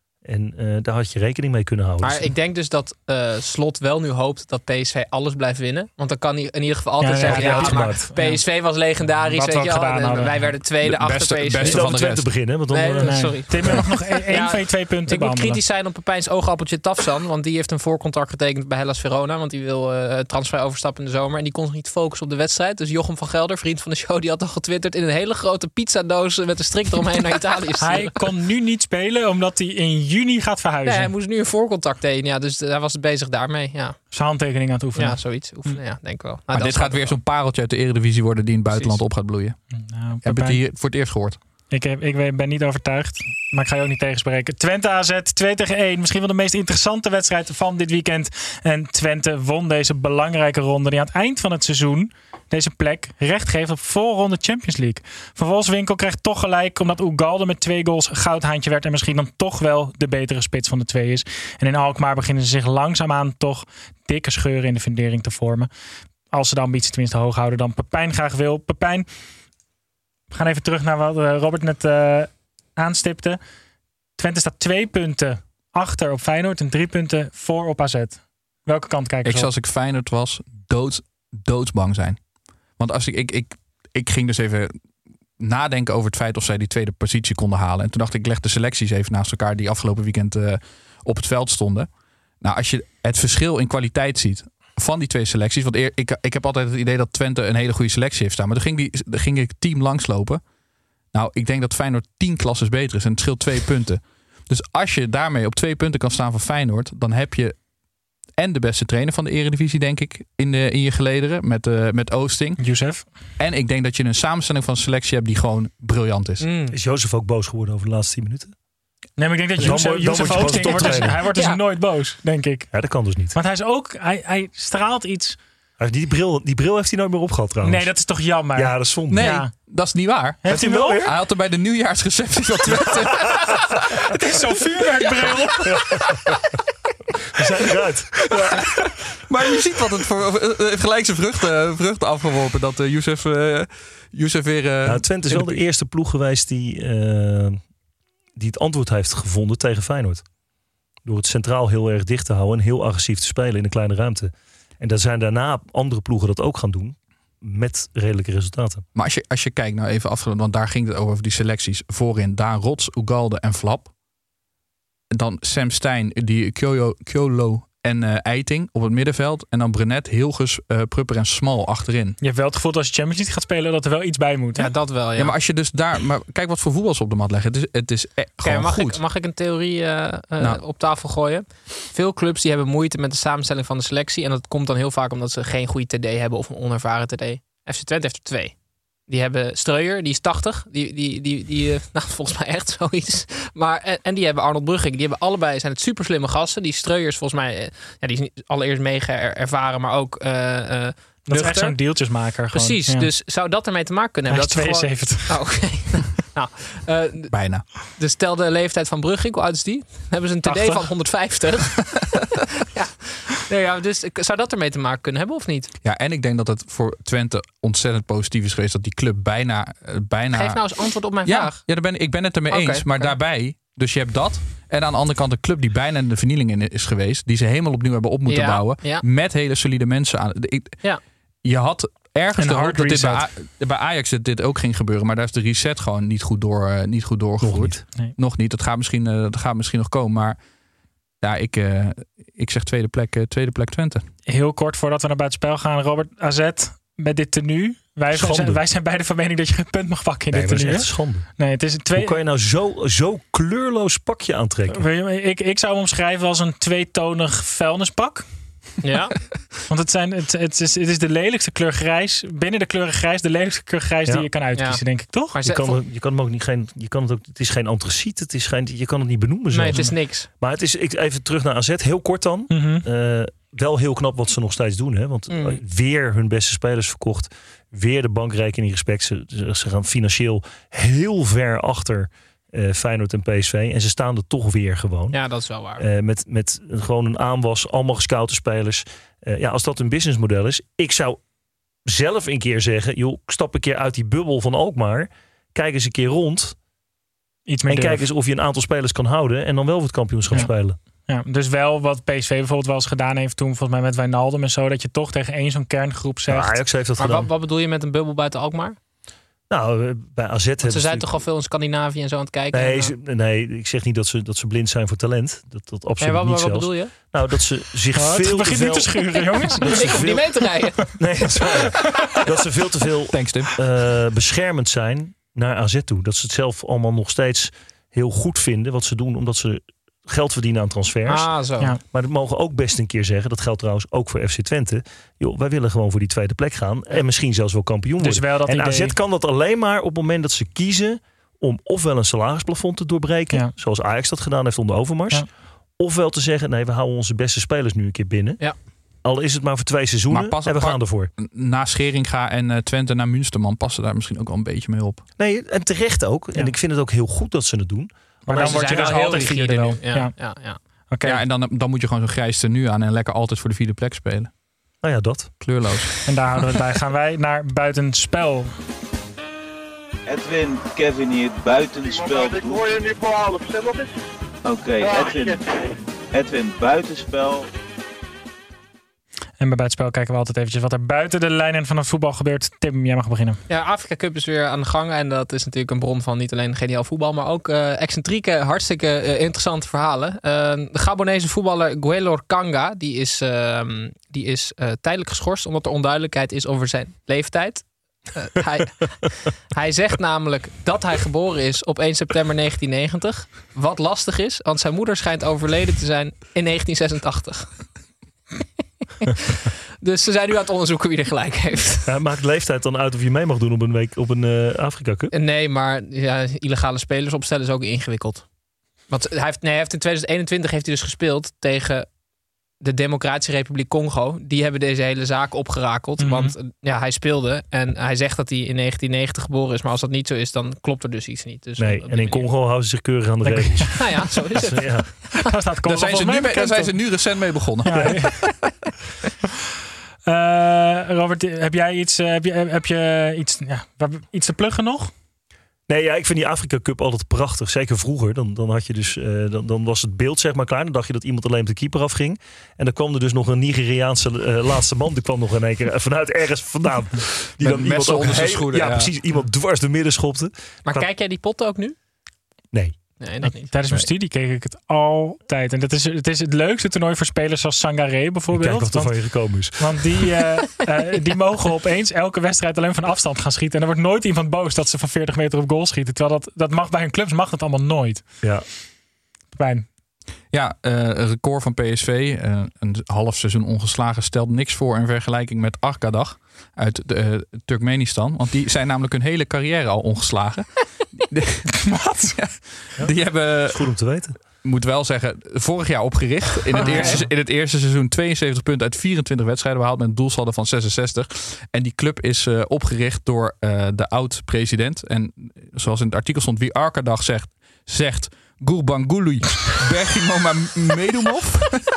En uh, daar had je rekening mee kunnen houden. Maar dus. ik denk dus dat uh, Slot wel nu hoopt dat P S V alles blijft winnen. Want dan kan hij in ieder geval altijd ja, zeggen... Ja, ja, maar P S V was legendarisch. Weet je al, wij werden tweede achter P S V. Beste van de rest te beginnen. Want dan, nee, uh, nee. sorry. Tim, nog nog één ja, van je twee punten Ik moet kritisch zijn op Pepijn's oogappeltje Tafsan. Want die heeft een voorcontract getekend bij Hellas Verona. Want die wil uh, transfer overstappen in de zomer. En die kon zich niet focussen op de wedstrijd. Dus Jochem van Gelder, vriend van de show, die had al getwitterd... in een hele grote pizzadoos met een strik eromheen naar Italië sturen. Hij kon nu niet spelen omdat hij in juni gaat verhuizen. Nee, hij moest nu een voorcontact tekenen. Ja, dus hij was bezig daarmee. Ja. Zijn handtekening aan het oefenen. Ja, zoiets. Oefenen, ja, denk ik wel. Maar, maar dit gaat weer zo'n pareltje uit de Eredivisie worden die in het buitenland Precies. op gaat bloeien. Nou, heb je het hier voor het eerst gehoord? Ik, heb, ik ben niet overtuigd, maar ik ga je ook niet tegenspreken. Twente A Z twee tegen één. Misschien wel de meest interessante wedstrijd van dit weekend. En Twente won deze belangrijke ronde die aan het eind van het seizoen deze plek recht geeft op voorronde Champions League. Van Wolfswinkel krijgt toch gelijk omdat Ugalde met twee goals goudhaantje werd en misschien dan toch wel de betere spits van de twee is. En in Alkmaar beginnen ze zich langzaamaan toch dikke scheuren in de fundering te vormen. Als ze de ambitie tenminste hoog houden dan Pepijn graag wil. Pepijn, we gaan even terug naar wat Robert net uh, aanstipte. Twente staat twee punten achter op Feyenoord en drie punten voor op A Z. Welke kant kijken ik ze zou als ik Feyenoord was dood, doodsbang zijn. Want als ik, ik, ik, ik ging dus even nadenken over het feit of zij die tweede positie konden halen. En toen dacht ik, ik leg de selecties even naast elkaar die afgelopen weekend uh, op het veld stonden. Nou, als je het verschil in kwaliteit ziet van die twee selecties. Want eer, ik, ik heb altijd het idee dat Twente een hele goede selectie heeft staan. Maar toen ging, die, toen ging ik team langslopen. Nou, ik denk dat Feyenoord tien klasses beter is. En het scheelt twee punten. Dus als je daarmee op twee punten kan staan van Feyenoord, dan heb je en de beste trainer van de Eredivisie, denk ik, in, de, in je gelederen. Met, uh, met Oosting. Youssef. En ik denk dat je een samenstelling van selectie hebt die gewoon briljant is. Mm. Is Jozef ook boos geworden over de laatste tien minuten? Nee, maar ik denk dat Youssef, Youssef Oosting wordt dus, hij wordt dus ja. nooit boos, denk ik. Ja, dat kan dus niet. Want hij is ook, hij, hij straalt iets. Die bril, die bril heeft hij nooit meer opgehad trouwens. Nee, dat is toch jammer. Ja, dat is zonde. Nee, ja. dat is niet waar. Heeft hij hem wel weer? Hij had er bij de nieuwjaarsreceptie van Twente. Het is zo'n vuurwerkbril. We zijn eruit. Ja. Maar je ziet wat het voor uh, gelijk zijn vruchten, vruchten afgeworpen. Dat uh, Youssef, uh, Youssef weer... Uh, nou, Twente is wel de eerste ploeg geweest die, uh, die het antwoord heeft gevonden tegen Feyenoord. Door het centraal heel erg dicht te houden en heel agressief te spelen in een kleine ruimte. En daar zijn daarna andere ploegen dat ook gaan doen. Met redelijke resultaten. Maar als je, als je kijkt nou even af, want daar ging het over die selecties. Voorin Daan Rots, Ugalde en Flap. Dan Sam Stein, die Kyolo en uh, Eiting op het middenveld. En dan Brenet, Hilgers, uh, Prupper en Smal achterin. Je hebt wel het gevoel dat als je Champions League gaat spelen dat er wel iets bij moet. Hè? Ja, dat wel. Ja. ja, maar als je dus daar... Maar kijk wat voor voetbal ze op de mat leggen. Het is, het is e- gewoon Kijk, mag goed. Ik, mag ik een theorie uh, uh, nou. op tafel gooien? Veel clubs die hebben moeite met de samenstelling van de selectie. En dat komt dan heel vaak omdat ze geen goede T D hebben of een onervaren T D. F C Twente heeft er twee. Die hebben Streuer, die is tachtig. Die, die, die, die, uh, nou, volgens mij echt zoiets. Maar, en, en die hebben Arnold Brugging. Die hebben allebei, zijn het super slimme gasten. Die Streuer is volgens mij, uh, ja, die is niet allereerst mega er, ervaren, maar ook uh, uh, dat is echt zo'n deeltjesmaker. Gewoon. Precies, ja. Dus zou dat ermee te maken kunnen hebben? Hij is tweeënzeventig. Gewoon... Oh, oké. Okay. Nou, uh, Bijna. Dus stel de leeftijd van Brugging, hoe oud is die? Dan hebben ze een T D van honderdvijftig. ja. Nee, ja, dus zou dat ermee te maken kunnen hebben of niet? Ja, en ik denk dat het voor Twente ontzettend positief is geweest dat die club bijna... bijna... Geef nou eens antwoord op mijn ja, vraag. Ja, daar ben, ik ben het ermee okay, eens. Maar okay. daarbij, dus je hebt dat. En aan de andere kant een club die bijna in de vernieling in is geweest. Die ze helemaal opnieuw hebben op moeten ja, bouwen. Ja. Met hele solide mensen aan. Ik, ja. Je had... Ergens de hoop dat dit bij, A- bij Ajax dit, dit ook ging gebeuren. Maar daar is de reset gewoon niet goed, door, uh, niet goed doorgevoerd. Nog niet. Nee. Nog niet. Dat gaat, misschien, uh, dat gaat misschien nog komen. Maar ja, ik, uh, ik zeg tweede plek, uh, tweede plek Twente. Heel kort voordat we naar buitenspel gaan. Robert, A Z met dit tenue. Wij zijn, wij zijn beide van mening dat je geen punt mag pakken in nee, dit tenue. Dat is echt schande. Nee, het is een twee... Hoe kan je nou zo, zo kleurloos pakje aantrekken? Ik, ik zou hem omschrijven als een tweetonig vuilnispak. Ja. Want het, zijn, het, het, is, het is de lelijkste kleur grijs. Binnen de kleuren grijs, de lelijkste kleur grijs ja. die je kan uitkiezen, ja. denk ik, toch? Maar je, kan het, je kan hem ook niet geen. Je kan het, ook, het is geen antraciet. Het is geen, je kan het niet benoemen. Nee, het is niks. Maar het is ik, even terug naar A Z. Heel kort dan. Mm-hmm. Uh, wel heel knap wat ze nog steeds doen. Hè? Want mm. weer hun beste spelers verkocht. Weer de bankrekening respect. Ze, ze gaan financieel heel ver achter Uh, Feyenoord en P S V. En ze staan er toch weer gewoon. Ja, dat is wel waar. Uh, met, met gewoon een aanwas, allemaal gescoute spelers. Uh, ja, als dat een businessmodel is. Ik zou zelf een keer zeggen, joh, stap een keer uit die bubbel van Alkmaar. Kijk eens een keer rond. Iets meer en durf. Kijk eens of je een aantal spelers kan houden. En dan wel voor het kampioenschap ja. spelen. Ja, dus wel wat P S V bijvoorbeeld wel eens gedaan heeft toen, volgens mij met Wijnaldum en zo. Dat je toch tegen één zo'n kerngroep zegt. Ja, Ajax heeft dat maar gedaan. Wat, wat bedoel je met een bubbel buiten Alkmaar? Nou, bij A Z hebben ze zijn toch al veel in Scandinavië en zo aan het kijken? Nee, en, uh... nee ik zeg niet dat ze, dat ze blind zijn voor talent. Dat, dat absoluut nee, wat, niet wat zelfs. bedoel je? Nou, dat ze zich oh, veel te veel... niet te schuren, jongens. Ik hoef veel... niet mee te rijden. Nee, dat is waar. Dat ze veel te veel Thanks, Tim. Uh, beschermend zijn naar A Z toe. Dat ze het zelf allemaal nog steeds heel goed vinden wat ze doen. Omdat ze geld verdienen aan transfers. Ah, zo. Ja. Maar dat mogen ook best een keer zeggen. Dat geldt trouwens ook voor F C Twente. Joh, wij willen gewoon voor die tweede plek gaan. En misschien zelfs wel kampioen worden. Dus wel dat en idee... A Z kan dat alleen maar op het moment dat ze kiezen om ofwel een salarisplafond te doorbreken. Ja. Zoals Ajax dat gedaan heeft onder Overmars. Ja. Ofwel te zeggen, nee, we houden onze beste spelers nu een keer binnen. Ja. Al is het maar voor twee seizoenen pas, en we gaan ervoor. Na Scheringa en uh, Twente naar Münsterman passen daar misschien ook wel een beetje mee op. Nee, en terecht ook. Ja. En ik vind het ook heel goed dat ze het doen. Maar dan word je dus altijd vierde wel. Ja, ja, ja. ja. Okay. Ja, en dan, dan moet je gewoon zo'n grijs tenue aan en lekker altijd voor de vierde plek spelen. Nou ja, dat. Kleurloos. En daar houden we het bij. Gaan wij naar buitenspel. Edwin, Kevin hier, buitenspel. Ik hoor je nu voor half. Stem op eens. Oké, okay, Edwin. Edwin, buitenspel. En bij buitenspel kijken we altijd eventjes wat er buiten de lijnen van het voetbal gebeurt. Tim, jij mag beginnen. Ja, Afrika Cup is weer aan de gang. En dat is natuurlijk een bron van niet alleen geniaal voetbal, maar ook uh, excentrieke, hartstikke uh, interessante verhalen. Uh, de Gabonese voetballer Guelor Kanga, die is, uh, die is uh, tijdelijk geschorst omdat er onduidelijkheid is over zijn leeftijd. Uh, hij, hij zegt namelijk dat hij geboren is op één september negentien negentig. Wat lastig is, want zijn moeder schijnt overleden te zijn in negentien zesentachtig. Dus ze zijn nu aan het onderzoeken wie er gelijk heeft. Ja, maakt leeftijd dan uit of je mee mag doen op een week op een uh, Afrika Cup? Nee, maar ja, illegale spelers opstellen is ook ingewikkeld. Want hij heeft, nee, hij heeft in tweeduizend eenentwintig heeft hij dus gespeeld tegen de Democratische Republiek Congo. Die hebben deze hele zaak opgerakeld. Mm-hmm. Want ja, hij speelde en hij zegt dat hij in negentien negentig geboren is. Maar als dat niet zo is, dan klopt er dus iets niet. Dus nee, en in Congo houden ze zich keurig aan de regels. Nou ja, zo is het. Ja. Daar, staat daar, zijn ze nu, daar zijn ze nu recent mee begonnen. Ja, ja. uh, Robert, heb jij iets, uh, heb je, heb je iets, ja, iets te pluggen nog? Nee, ja, ik vind die Afrika Cup altijd prachtig. Zeker vroeger. Dan, dan, had je dus, uh, dan, dan was het beeld zeg maar klaar. Dan dacht je dat iemand alleen op de keeper afging. En dan kwam er dus nog een Nigeriaanse uh, laatste man. Die kwam nog in één keer vanuit ergens vandaan. Die met dan iemand onder zijn schoenen. Ja, ja, precies. Iemand dwars door midden schopte. Maar Qua... kijk jij die potten ook nu? Nee. Nee, dat niet. Ik, tijdens mijn studie keek ik het altijd. En dat is, het is het leukste toernooi voor spelers zoals Sangaré bijvoorbeeld. Kijk wat er van je gekomen is. Want die, uh, uh, die mogen opeens elke wedstrijd alleen van afstand gaan schieten. En er wordt nooit iemand boos dat ze van veertig meter op goal schieten. Terwijl dat, dat mag bij hun clubs mag dat allemaal nooit. Ja. Pijn. Ja, uh, een record van P S V. Uh, een half seizoen ongeslagen stelt niks voor in vergelijking met Arkadaş uit de, uh, Turkmenistan. Want die zijn namelijk hun hele carrière al ongeslagen. Wat? Ja. Ja, die hebben... Goed om te weten. Moet wel zeggen, vorig jaar opgericht. In het, Ah, eerste, ja. in het eerste seizoen tweeënzeventig punten uit vierentwintig wedstrijden behaald met een doelsaldo van zesenzestig. En die club is uh, opgericht door uh, de oud-president. En zoals in het artikel stond, wie Arkadaş zegt, zegt Gurbanguly Bergimomedov.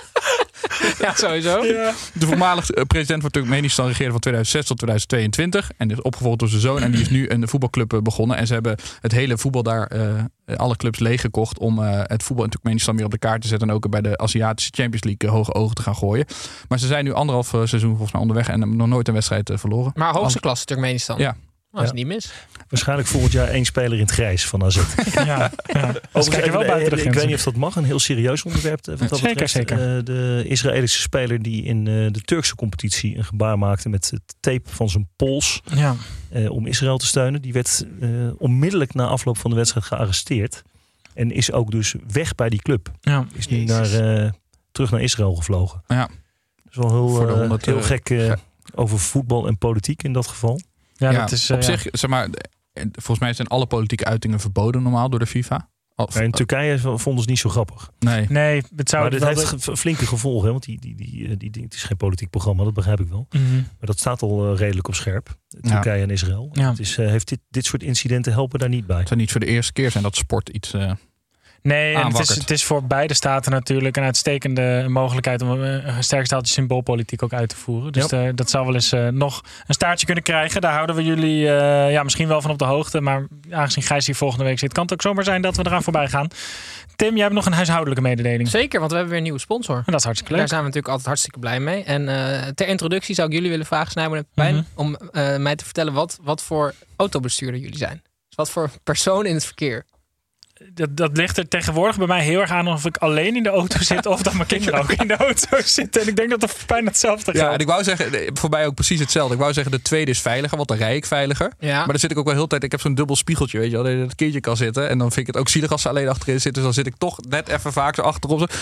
Ja, sowieso. Ja. De voormalig president van Turkmenistan regeerde van tweeduizend zes tot tweeduizend tweeëntwintig. En is opgevolgd door zijn zoon. En die is nu een voetbalclub begonnen. En ze hebben het hele voetbal daar, uh, alle clubs leeggekocht om uh, het voetbal in Turkmenistan weer op de kaart te zetten. En ook bij de Aziatische Champions League uh, hoge ogen te gaan gooien. Maar ze zijn nu anderhalf uh, seizoen volgens mij onderweg en hebben nog nooit een wedstrijd uh, verloren. Maar hoogste Als... klasse Turkmenistan. Ja. Oh, dat is niet mis. Waarschijnlijk volgend jaar één speler in het grijs van A Z. Ja, ja. Overigens, wel buiten de ik grenzen. weet niet of dat mag. Een heel serieus onderwerp. Wat dat Zeker, betreft. zeker. Uh, de Israëlische speler die in uh, de Turkse competitie een gebaar maakte met het tape van zijn pols Ja. uh, om Israël te steunen. Die werd uh, onmiddellijk na afloop van de wedstrijd gearresteerd. En is ook dus weg bij die club. Ja. Is nu naar, uh, terug naar Israël gevlogen. Ja. Dat is wel heel, Voor de uh, honderd, heel uh, gek uh, ge- over voetbal en politiek in dat geval. Ja, Ja, dat is, op uh, zich, zeg maar, volgens mij zijn alle politieke uitingen verboden normaal door de FIFA. Of, Maar in Turkije vonden ze het niet zo grappig. nee. Nee, het zou Maar dit wel heeft de- ge- flinke gevolgen. Hè? Want die, die, die, die, die, het is geen politiek programma, dat begrijp ik wel. Mhm. Maar dat staat al uh, redelijk op scherp. Turkije en Israël. Ja. Het is, uh, heeft dit, dit soort incidenten helpen daar niet bij. Het zou niet voor de eerste keer zijn dat sport iets... Uh, Nee, en het is, aanwakkert. het is voor beide staten natuurlijk een uitstekende mogelijkheid om een sterk staaltje symboolpolitiek ook uit te voeren. Dus Ja. uh, dat zou wel eens uh, nog een staartje kunnen krijgen. Daar houden we jullie uh, ja, misschien wel van op de hoogte. Maar aangezien Gijs hier volgende week zit, kan het ook zomaar zijn dat we eraan voorbij gaan. Tim, jij hebt nog een huishoudelijke mededeling. Zeker, want we hebben weer een nieuwe sponsor. En dat is hartstikke leuk. Daar zijn we natuurlijk altijd hartstikke blij mee. En uh, ter introductie zou ik jullie willen vragen, Snijboon en Pepijn, Mm-hmm. om uh, mij te vertellen wat, wat voor autobestuurder jullie zijn. Dus wat voor persoon in het verkeer. Dat, dat ligt er tegenwoordig bij mij heel erg aan of ik alleen in de auto zit of dat mijn kinderen ook in de auto zitten. En ik denk dat het bijna hetzelfde ja, geldt. en ik wou zeggen, voor mij ook precies hetzelfde. Ik wou zeggen, de tweede is veiliger, want dan rij ik veiliger. Ja. Maar dan zit ik ook wel heel de tijd, ik heb zo'n dubbel spiegeltje, weet je wel, dat je dat kindje kan zitten. En dan vind ik het ook zielig als ze alleen achterin zitten. Dus dan zit ik toch net even vaak zo achterop. Zo.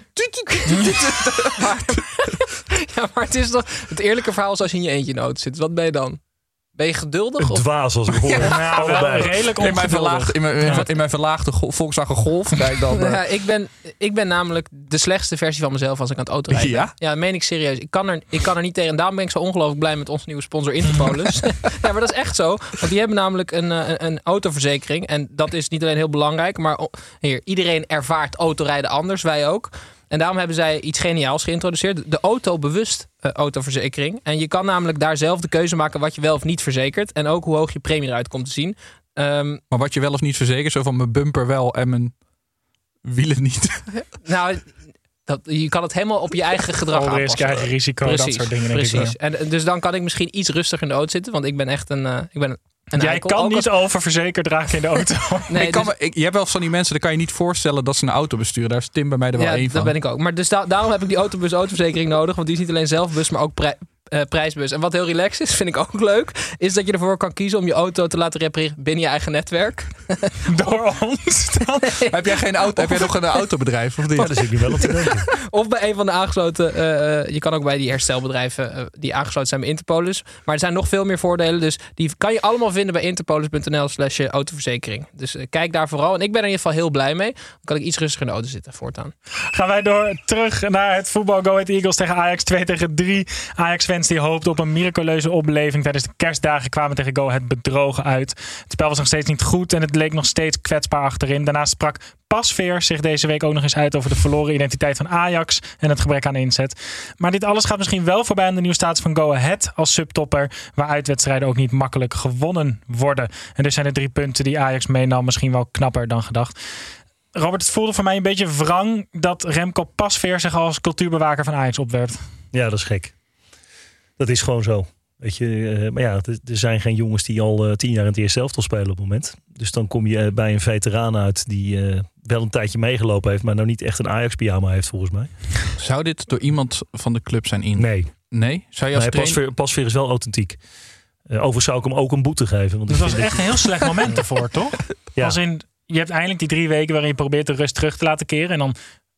Ja, maar het is toch het eerlijke verhaal is als je in je eentje in de auto zit. Wat ben je dan? Ben je geduldig? Een Of? dwaas als ik hoor. Ja, wel Allebei. redelijk In mijn ongeduldig. verlaagde, in mijn, in mijn verlaagde go- Volkswagen Golf kijk dan. Nou Uh, ja, ik, ben, ik ben namelijk de slechtste versie van mezelf als ik aan het autorijden ben. Ja? Ja, dat meen ik serieus. Ik kan, er, ik kan er niet tegen. En daarom ben ik zo ongelooflijk blij met onze nieuwe sponsor Interpolis. Ja, maar dat is echt zo. Want die hebben namelijk een, een, een autoverzekering. En dat is niet alleen heel belangrijk. Maar o- hier, iedereen ervaart autorijden anders. Wij ook. En daarom hebben zij iets geniaals geïntroduceerd. De autobewust uh, autoverzekering. En je kan namelijk daar zelf de keuze maken wat je wel of niet verzekert. En ook hoe hoog je premie eruit komt te zien. Um, maar wat je wel of niet verzekert, zo van mijn bumper wel en mijn wielen niet. nou, dat, je kan het helemaal op je eigen gedrag All risk, aanpassen. eigen risico, dat Precies, soort dingen, denk ik precies. En dus dan kan ik misschien iets rustiger in de auto zitten. Want ik ben echt een... Uh, ik ben een Jij eikel. kan Ook niet als- oververzekerd raken in de auto. Nee, ik kan dus- me, ik, je hebt wel van die mensen, dan kan je niet voorstellen dat ze een auto besturen. Daar is Tim bij mij er wel ja, één dat van. ben ik ook. Maar dus da- daarom heb ik die autobus autoverzekering nodig. Want die is niet alleen zelfbewust, maar ook pri- uh, prijsbewust. En wat heel relaxed is, vind ik ook leuk, is dat je ervoor kan kiezen om je auto te laten repareren binnen je eigen netwerk. Door ons dan. Heb jij geen auto? Heb jij nog een autobedrijf of niet? Ja, daar zit ik nu wel op te denken. Of bij een van de aangesloten... Uh, je kan ook bij die herstelbedrijven uh, die aangesloten zijn bij Interpolis. Maar er zijn nog veel meer voordelen. Dus die kan je allemaal vinden bij interpolis.nl slash autoverzekering. Dus uh, kijk daar vooral. En ik ben er in ieder geval heel blij mee. Dan kan ik iets rustiger in de auto zitten voortaan. Gaan wij door terug naar het voetbal. Go Ahead Eagles tegen Ajax twee tegen drie. Ajax-fans die hoopten op een miraculeuze opleving tijdens de kerstdagen kwamen tegen Go Ahead bedrogen uit. Het spel was nog steeds niet goed en het leek nog steeds kwetsbaar achterin. Daarnaast sprak Pasveer zich deze week ook nog eens uit over de verloren identiteit van Ajax en het gebrek aan inzet. Maar dit alles gaat misschien wel voorbij aan de nieuwe status van Go Ahead als subtopper, waar uitwedstrijden ook niet makkelijk gewonnen worden. En dus zijn de drie punten die Ajax meenam misschien wel knapper dan gedacht. Robert, het voelde voor mij een beetje wrang dat Remco Pasveer zich als cultuurbewaker van Ajax opwerpt. Ja, dat is gek. Dat is gewoon zo. Weet je, uh, maar ja, er zijn geen jongens die al uh, tien jaar in het eerste elftal spelen op het moment. Dus dan kom je bij een veteraan uit die uh, wel een tijdje meegelopen heeft, maar nou niet echt een Ajax-pyjama heeft volgens mij. Zou dit door iemand van de club zijn in? Nee. Nee? Zou je als nee, trainer... Pasveer, Pasveer is wel authentiek. Uh, overigens zou ik hem ook een boete geven. Want Het ik was vind echt dat een heel slecht moment ervoor, toch? Ja. Als in, je hebt eindelijk die drie weken waarin je probeert de rust terug te laten keren. En dan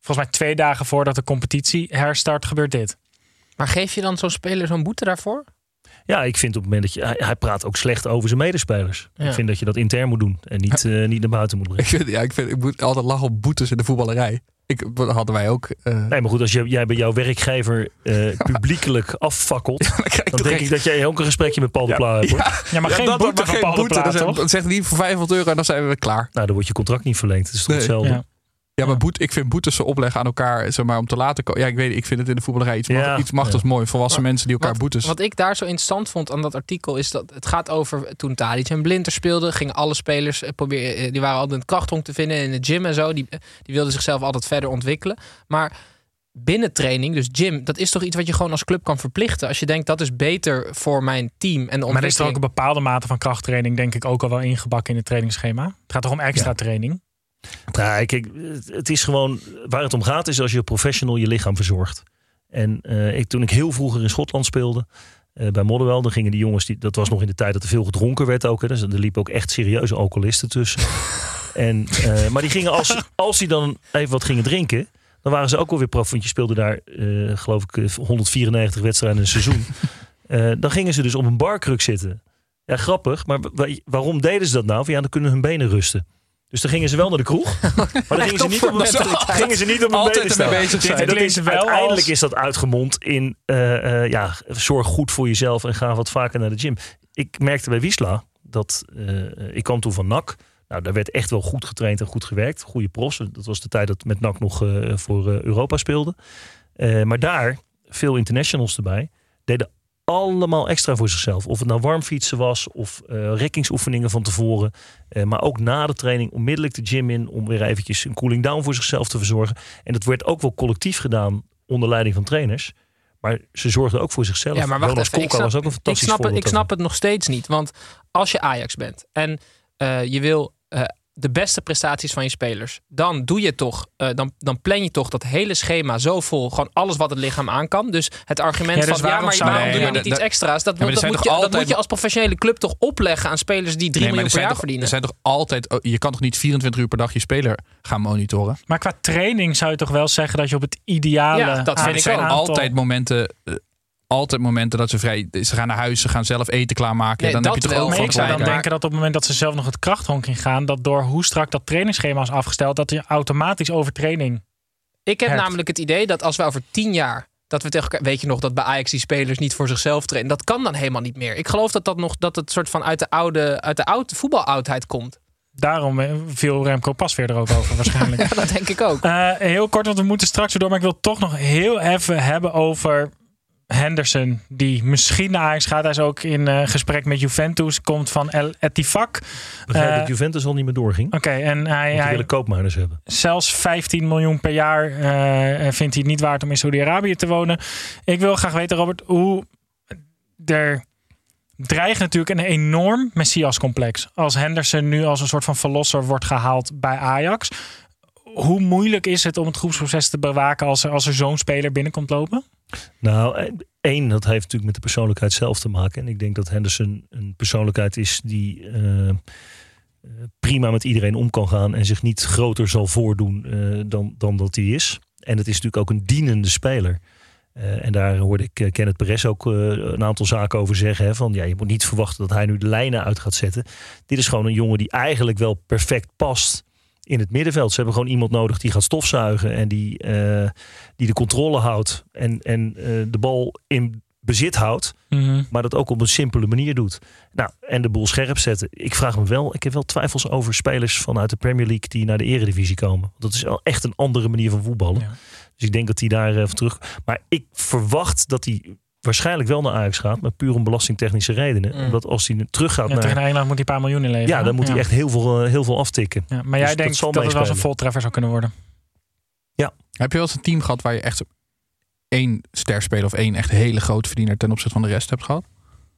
volgens mij twee dagen voordat de competitie herstart, gebeurt dit. Maar geef je dan zo'n speler zo'n boete daarvoor? Ja, ik vind op het moment dat je... Hij, hij praat ook slecht over zijn medespelers. Ja. Ik vind dat je dat intern moet doen. En niet, uh, niet naar buiten moet brengen. Ik vind, ja, ik, vind, ik moet altijd lachen op boetes in de voetballerij. Ik, hadden wij ook... Uh... Nee, maar goed, als je, jij bij jouw werkgever uh, publiekelijk affakkelt... Ja, dan, dan denk ik dat jij ook een gesprekje met Paul de Pla hebt. Ja, ja, maar ja, geen dat, boete van Paul de Pla, toch? Dan zegt hij voor vijfhonderd euro en dan zijn we klaar. Nou, dan wordt je contract niet verlengd. Dat is toch nee. hetzelfde? Ja. Ja, maar boet, ik vind boetes ze opleggen aan elkaar, zeg maar, om te laten komen. Ja, ik weet, ik vind het in de voetballerij iets, ja, iets machtigs ja. mooi. Volwassen maar, mensen die elkaar wat, boetes. Wat ik daar zo interessant vond aan dat artikel is dat het gaat over toen Tadic en Blinter speelden, gingen alle spelers proberen, die waren altijd een krachthonk te vinden in de gym en zo. Die, die wilden zichzelf altijd verder ontwikkelen. Maar binnentraining, dus gym, dat is toch iets wat je gewoon als club kan verplichten. Als je denkt dat is beter voor mijn team en de ontwikkeling. Maar er is er ook een bepaalde mate van krachttraining, denk ik, ook al wel ingebakken in het trainingsschema. Het gaat toch om extra ja. training? Nou, kijk, het is gewoon waar het om gaat is als je professional je lichaam verzorgt. En uh, ik, toen ik heel vroeger in Schotland speelde, uh, bij Motherwell, dan gingen die jongens, die, dat was nog in de tijd dat er veel gedronken werd ook. Hè, dus er liepen ook echt serieuze alcoholisten tussen. en, uh, maar die gingen als, als die dan even wat gingen drinken, dan waren ze ook alweer prof. Want je speelde daar, uh, geloof ik, honderdvierennegentig wedstrijden in een seizoen. uh, dan gingen ze dus op een barkruk zitten. Ja, grappig. Maar waarom deden ze dat nou? Van, ja, dan kunnen hun benen rusten. Dus dan gingen ze wel naar de kroeg. Maar dan gingen ze niet op een, gingen ze niet op een benen staan. Bezig zijn. Dat is, uiteindelijk als... is dat uitgemond in uh, uh, ja, zorg goed voor jezelf en ga wat vaker naar de gym. Ik merkte bij Wisla dat uh, ik kwam toen van N A C. Nou, daar werd echt wel goed getraind en goed gewerkt. Goede profs. Dat was de tijd dat met N A C nog uh, voor uh, Europa speelde. Uh, maar daar, veel internationals erbij, deden allemaal extra voor zichzelf. Of het nou warmfietsen was of uh, rekkingsoefeningen van tevoren. Uh, maar ook na de training onmiddellijk de gym in om weer eventjes een cooling down voor zichzelf te verzorgen. En dat werd ook wel collectief gedaan onder leiding van trainers. Maar ze zorgden ook voor zichzelf. Ja, maar wacht Jonas even. Kolka was ook een fantastisch ik snap, het, ik snap van. het nog steeds niet. Want als je Ajax bent en uh, je wil uh, de beste prestaties van je spelers, dan doe je toch, uh, dan, dan plan je toch dat hele schema zo vol, gewoon alles wat het lichaam aan kan. Dus het argument ja, dus van ja, maar waarom nee, doe je niet iets extra's? Dat, ja, dat, moet je, altijd... dat moet je als professionele club toch opleggen aan spelers die drie nee, miljoen per jaar toch, verdienen. Er zijn toch altijd, je kan toch niet vierentwintig uur per dag je speler gaan monitoren? Maar qua training zou je toch wel zeggen dat je op het ideale... Ja, dat vind ik zijn aantal... altijd momenten... Uh, Altijd momenten dat ze vrij... Ze gaan naar huis, ze gaan zelf eten klaarmaken. Nee, dan dat heb je toch wel. ook Maar ik zou dan maar... denken dat op het moment dat ze zelf nog het krachthonk in gaan, dat door hoe strak dat trainingsschema is afgesteld, dat je automatisch overtraining Ik heb hebt. namelijk het idee dat als we over tien jaar, dat we tegen elkaar, weet je nog, dat bij Ajax die spelers niet voor zichzelf trainen. Dat kan dan helemaal niet meer. Ik geloof dat dat nog, dat het soort van uit de oude, uit de oude voetbaloudheid komt. Daarom viel Remco Pasveer er ook over waarschijnlijk. Ja, dat denk ik ook. Uh, heel kort, want we moeten straks weer door, maar ik wil toch nog heel even hebben over Henderson, die misschien naar Ajax gaat. Hij is ook in uh, gesprek met Juventus, komt van El Ettifaq. Begrijp uh, dat Juventus al niet meer doorging. Oké, okay, en hij, hij willen koopmijners hebben. Zelfs vijftien miljoen per jaar uh, vindt hij het niet waard om in Saudi-Arabië te wonen. Ik wil graag weten, Robert, hoe er dreigt natuurlijk een enorm Messias-complex als Henderson nu als een soort van verlosser wordt gehaald bij Ajax. Hoe moeilijk is het om het groepsproces te bewaken als er, als er zo'n speler binnenkomt lopen? Nou, één, dat heeft natuurlijk met de persoonlijkheid zelf te maken. En ik denk dat Henderson een persoonlijkheid is die uh, prima met iedereen om kan gaan en zich niet groter zal voordoen uh, dan, dan dat hij is. En het is natuurlijk ook een dienende speler. Uh, en daar hoorde ik uh, Kenneth Perez ook uh, een aantal zaken over zeggen. Hè, van ja, je moet niet verwachten dat hij nu de lijnen uit gaat zetten. Dit is gewoon een jongen die eigenlijk wel perfect past in het middenveld. Ze hebben gewoon iemand nodig die gaat stofzuigen en die, uh, die de controle houdt en, en uh, de bal in bezit houdt, mm-hmm. maar dat ook op een simpele manier doet. Nou, en de boel scherp zetten. Ik vraag me wel, ik heb wel twijfels over spelers vanuit de Premier League die naar de Eredivisie komen. Dat is wel echt een andere manier van voetballen. Ja. Dus ik denk dat hij daar uh, van terug. Maar ik verwacht dat hij waarschijnlijk wel naar Ajax gaat, maar puur om belastingtechnische redenen. Mm. Omdat als hij terug gaat ja, naar... tegen Engeland moet hij een paar miljoen inleveren. Ja, dan moet ja. hij echt heel veel, uh, heel veel aftikken. Ja, maar jij dus denkt dat, dat het wel eens een voltreffer zou kunnen worden? Ja. Heb je wel eens een team gehad waar je echt één sterspeler of één echt hele grote verdiener ten opzichte van de rest hebt gehad?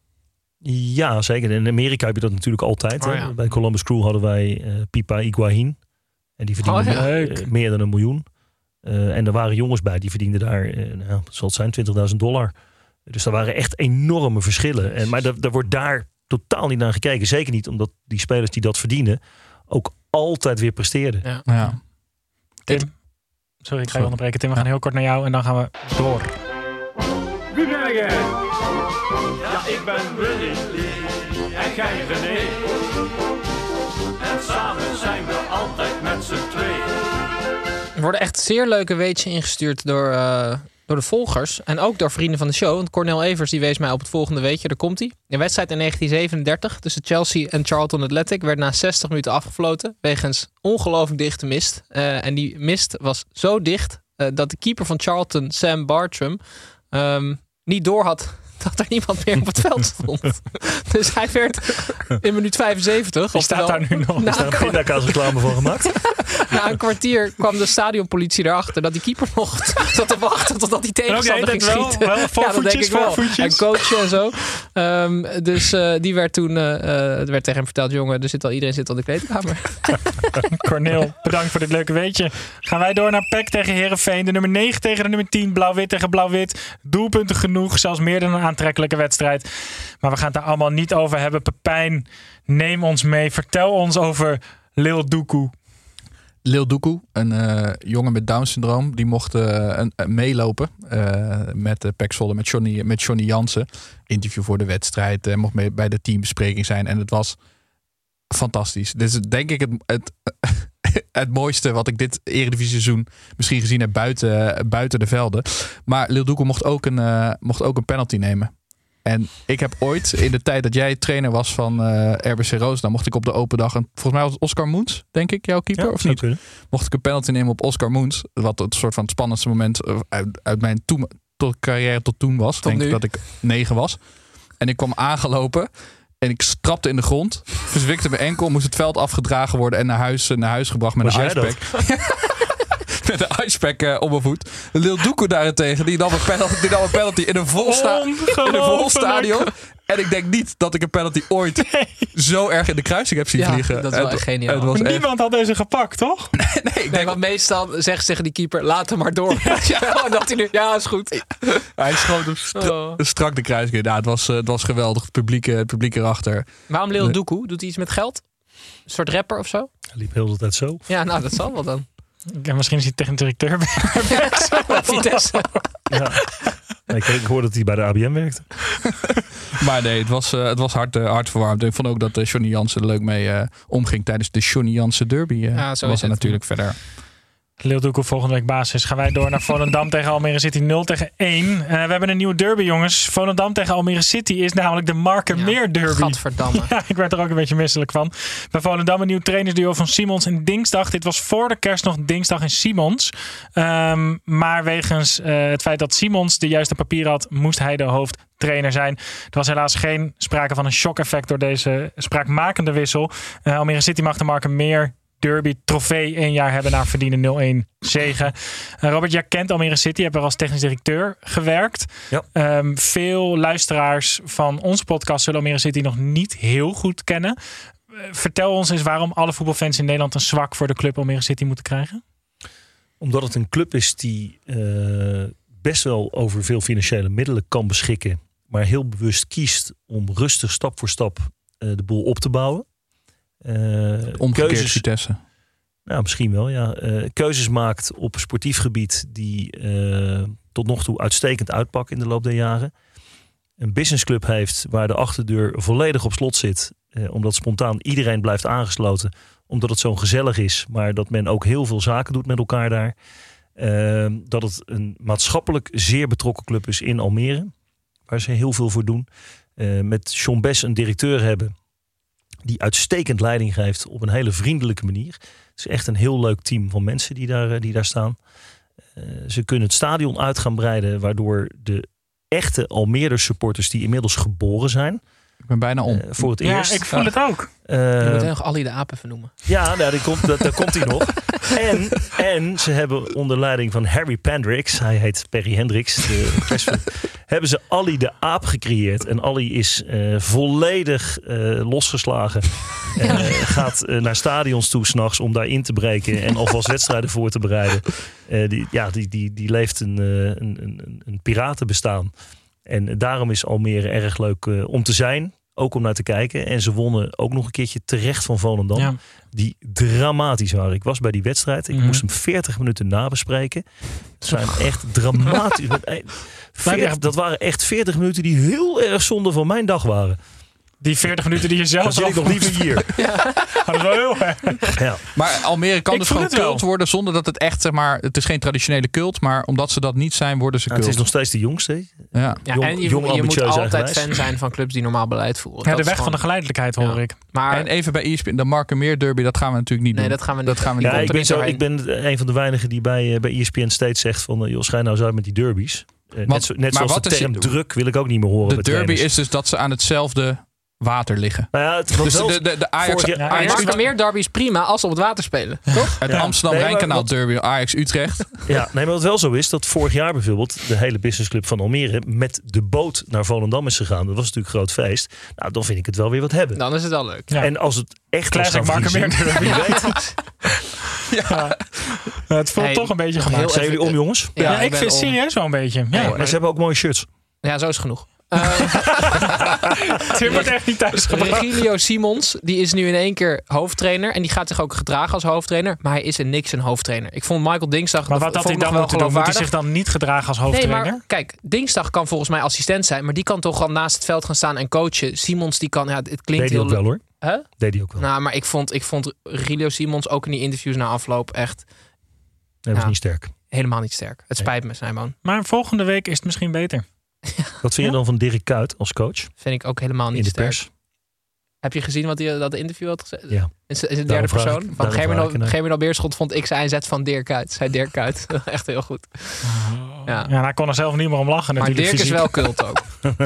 Ja, zeker. In Amerika heb je dat natuurlijk altijd. Oh, ja. Bij Columbus Crew hadden wij uh, Pipa Higuaín. En die verdiende oh, ja. uh, meer dan een miljoen. Uh, en er waren jongens bij die verdienden daar, uh, nou, wat zal het zijn, twintigduizend dollar. Dus daar waren echt enorme verschillen. En, maar daar, daar wordt daar totaal niet naar gekeken. Zeker niet omdat die spelers die dat verdienen ook altijd weer presteerden. Ja. Ja. Tim? Sorry, ik ga je onderbreken. Tim, we gaan heel kort naar jou en dan gaan we door. Wie ben jij? Ja, ik ben Willy en jij René. En samen zijn we altijd met z'n tweeën. Er worden echt zeer leuke weetjes ingestuurd door, uh, door de volgers. En ook door vrienden van de show. Want Cornel Evers die wees mij op het volgende weetje. Daar komt hij. De wedstrijd in negentien zevenendertig tussen Chelsea en Charlton Athletic werd na zestig minuten afgefloten. Wegens ongelooflijk dichte mist. Uh, en die mist was zo dicht uh, dat de keeper van Charlton, Sam Bartram, um, niet door had dat er niemand meer op het veld stond. Dus hij werd in minuut vijfenzeventig... Die staat daar nu nog. Er is daar een pindakaas reclame van gemaakt. Na een kwartier kwam de stadionpolitie erachter dat die keper nog zat te wachten totdat hij tegenstander ging wel, schieten. Wel, ja, dat denk ik wel. Voetjes. En coachen en zo. Um, dus uh, die werd toen... Uh, er werd tegen hem verteld, jongen, er zit al, iedereen zit al in de kleedkamer. Cornel, bedankt voor dit leuke weetje. Gaan wij door naar P E C tegen Heerenveen. De nummer negen tegen de nummer tien. Blauw-wit tegen blauw-wit. Doelpunten genoeg. Zelfs meer dan een aantrekkelijke wedstrijd. Maar we gaan het daar allemaal niet over hebben. Pepijn, neem ons mee. Vertel ons over Lil Doekoe. Lil Doekoe, een uh, jongen met Down-syndroom, die mocht uh, een, een meelopen uh, met uh, P E C Zwolle, met Johnny, met Johnny Jansen. Interview voor de wedstrijd, uh, mocht mee bij de teambespreking zijn. En het was fantastisch. Dit is denk ik het, het, het mooiste wat ik dit Eredivisie-seizoen misschien gezien heb buiten, buiten de velden. Maar Lil Doekoe mocht ook een, uh, mocht ook een penalty nemen. En ik heb ooit, in de tijd dat jij trainer was van uh, R B C Roosendaal, mocht ik op de open dag, en volgens mij was het Oscar Moens, denk ik, jouw keeper, ja, of niet? Kunnen. Mocht ik een penalty nemen op Oscar Moens, wat het soort van het spannendste moment uit, uit mijn toen, tot carrière tot toen was. Tot denk nu. dat ik negen was. En ik kwam aangelopen en ik strapte in de grond, verzwikte mijn enkel, moest het veld afgedragen worden en naar huis, naar huis gebracht met Was een jij dat? icepack. Met een icepack uh, op mijn voet. Lil Doekoe daarentegen, die nam een penalty, die nam een penalty in een vol, sta- in een vol stadion. En ik denk niet dat ik een penalty ooit nee. zo erg in de kruising heb zien ja, vliegen. dat is wel het, echt geniaal. Het was Niemand echt... had deze gepakt, toch? nee, nee, ik Nee, denk... want meestal zegt ze tegen die keeper, laat hem maar door. Ja, ja. Dat hij nu, ja, is goed. Hij schoot hem stra- Oh. strak de kruising in. Ja, het, was, het was geweldig. Het publiek, het publiek erachter. Waarom Lil Nee. Doekoe? Doet hij iets met geld? Een soort rapper of zo? Hij liep heel de tijd zo. Ja, nou, dat zal wel dan. Ja, misschien is hij tegen een directeur. Vitesse. Ja. Ik, ik hoorde dat hij bij de A B M werkte. Maar nee, het was, uh, het was hard, uh, hartverwarmd. Ik vond ook dat uh, Johnny Jansen er leuk mee uh, omging tijdens de Johnny Jansen derby. Uh, Ja, zo was is er het. natuurlijk verder. Lil Doekoe volgende week basis. Gaan wij door naar Volendam tegen Almere City nul tegen één. Uh, we hebben een nieuwe derby, jongens. Volendam tegen Almere City is namelijk de Markermeer derby. Gadverdamme. Ja, ik werd er ook een beetje misselijk van. Bij Volendam een nieuw trainersduo van Simons en Dingsdag. Dit was voor de kerst nog Dingsdag en Simons. Um, maar wegens uh, het feit dat Simons de juiste papieren had, moest hij de hoofdtrainer zijn. Er was helaas geen sprake van een shock-effect door deze spraakmakende wissel. Uh, Almere City mag de Markermeer derby trofee één jaar hebben na verdiende nul één zege. Uh, Robert, jij kent Almere City. Je hebt er als technisch directeur gewerkt. Ja. Um, veel luisteraars van onze podcast zullen Almere City nog niet heel goed kennen. Uh, vertel ons eens waarom alle voetbalfans in Nederland een zwak voor de club Almere City moeten krijgen. Omdat het een club is die uh, best wel over veel financiële middelen kan beschikken. Maar heel bewust kiest om rustig stap voor stap uh, de boel op te bouwen. Uh, Omgekeerd keuzes, Vitesse. Nou, misschien wel, ja. Uh, keuzes maakt op sportief gebied die uh, tot nog toe uitstekend uitpakken in de loop der jaren. Een businessclub heeft waar de achterdeur volledig op slot zit. Uh, omdat spontaan iedereen blijft aangesloten. Omdat het zo gezellig is. Maar dat men ook heel veel zaken doet met elkaar daar. Uh, dat het een maatschappelijk zeer betrokken club is in Almere. Waar ze heel veel voor doen. Uh, met John Bes een directeur hebben die uitstekend leiding geeft op een hele vriendelijke manier. Het is echt een heel leuk team van mensen die daar, die daar staan. Uh, ze kunnen het stadion uit gaan breiden, waardoor de echte Almere supporters die inmiddels geboren zijn. Ik ben bijna om. Uh, voor het Ja, eerst. ik voel uh, het ook. Uh, Je moet nog Ali de Apen vernoemen. Ja, nou, die komt, dat, daar komt hij nog. En, en ze hebben onder leiding van Harry Pendrix, hij heet Perry Hendricks, de persvan, hebben ze Ali de Aap gecreëerd. En Ali is uh, volledig uh, losgeslagen. Uh, gaat uh, naar stadions toe 's nachts om daar in te breken en alvast wedstrijden voor te bereiden. Uh, die, ja, die, die, die leeft een, uh, een, een, een piratenbestaan. En daarom is Almere erg leuk uh, om te zijn. Ook om naar te kijken. En ze wonnen ook nog een keertje terecht van Volendam. Ja. Die dramatisch waren. Ik was bij die wedstrijd. Ik Mm-hmm. moest hem veertig minuten nabespreken. Het zijn echt dramatisch. veertig, dat waren echt veertig minuten die heel erg zonde van mijn dag waren. Die veertig minuten die je zelf... Dan zit ik nog liever hier. Ja. Dat is wel heel erg. Ja. Maar Almere kan Ik dus voel gewoon het wel. cult worden zonder dat het echt, zeg maar, het is geen traditionele cult, maar omdat ze dat niet zijn, worden ze Ja, cult. het is nog steeds de jongste. Ja. Ja, Jong- en je, jong, je moet ambitieus, altijd eigenwijs. fan zijn van clubs die normaal beleid voeren. Ja, Dat de is weg van gewoon- de geleidelijkheid hoor Ja. ik. Maar En even bij E S P N, de Markenmeer derby, dat gaan we natuurlijk niet nee, doen. dat gaan we niet. Dat gaan we niet Ja, doen. ik ben, zo, doorheen. ik ben een van de weinigen die bij, eh, bij E S P N steeds zegt van... eh, joh, schijn nou eens uit met die derbies. Eh, net Want- zo, net maar zoals wat de is- term druk wil ik ook niet meer horen De bij derby trainers. is dus dat ze aan hetzelfde water liggen. Nou ja, het, want Dus wel- de, de, de Ajax, vorig jaar- Ja, Ajax Ajax- Markenmeer derby is prima als ze op het water spelen, toch? het Ja. Amsterdam Nee, maar Rijnkanaal wat- derby, Ajax Utrecht. Ja, nee, maar wat wel zo is, dat vorig jaar bijvoorbeeld de hele businessclub van Almere met de boot naar Volendam is gegaan. Dat was natuurlijk een groot feest. Nou, dan vind ik het wel weer wat hebben. Dan is het wel leuk. Ja. En als het echt was Classic gaan Markenmeer vriezen, derby. wie weet. Ja. Het voelt Hey, toch een beetje nog gemaakt. heel Zijn jullie even- om, jongens? Ja, Ja, ik ik ben vind het om. serieus wel een beetje. Ja, En ze hebben ook mooie shirts. Ja, zo is het genoeg. Uh, Tim wordt echt niet thuis gebracht. Regilio Simons, die is nu in één keer hoofdtrainer. En die gaat zich ook gedragen als hoofdtrainer. Maar hij is in niks een hoofdtrainer. Ik vond Michael Dingsdag... Maar dat wat had hij vond ik dan nog moeten wel doen? Moet hij geloofwaardig. zich dan niet gedragen als Nee, hoofdtrainer? maar kijk, Dingsdag kan volgens mij assistent zijn. Maar die kan toch al naast het veld gaan staan en coachen. Simons, die kan... Ja, het klinkt Deed hij heel... ook wel hoor. Huh? Deed hij ook wel. Nou, maar ik vond, ik vond Regilio Simons ook in die interviews na afloop echt Dat was ja. niet sterk. helemaal niet sterk. Het spijt me, Simon. Maar volgende week is het misschien beter. Wat vind je dan van Dirk Kuyt als coach Vind ik ook helemaal niet in de sterk. pers? Heb je gezien wat hij dat interview had gezegd? Ja. Is, is het Daarom derde vraag ik- persoon? Van daarom vraag ik Germinal, ernaar. Germinal Beerschot vond ik zijn inzet van Dirk Kuyt. Zei Dirk Kuyt. Echt heel goed. Ja. Ja, hij kon er zelf niet meer om lachen Maar natuurlijk. Dirk is fysiek. wel cult ook.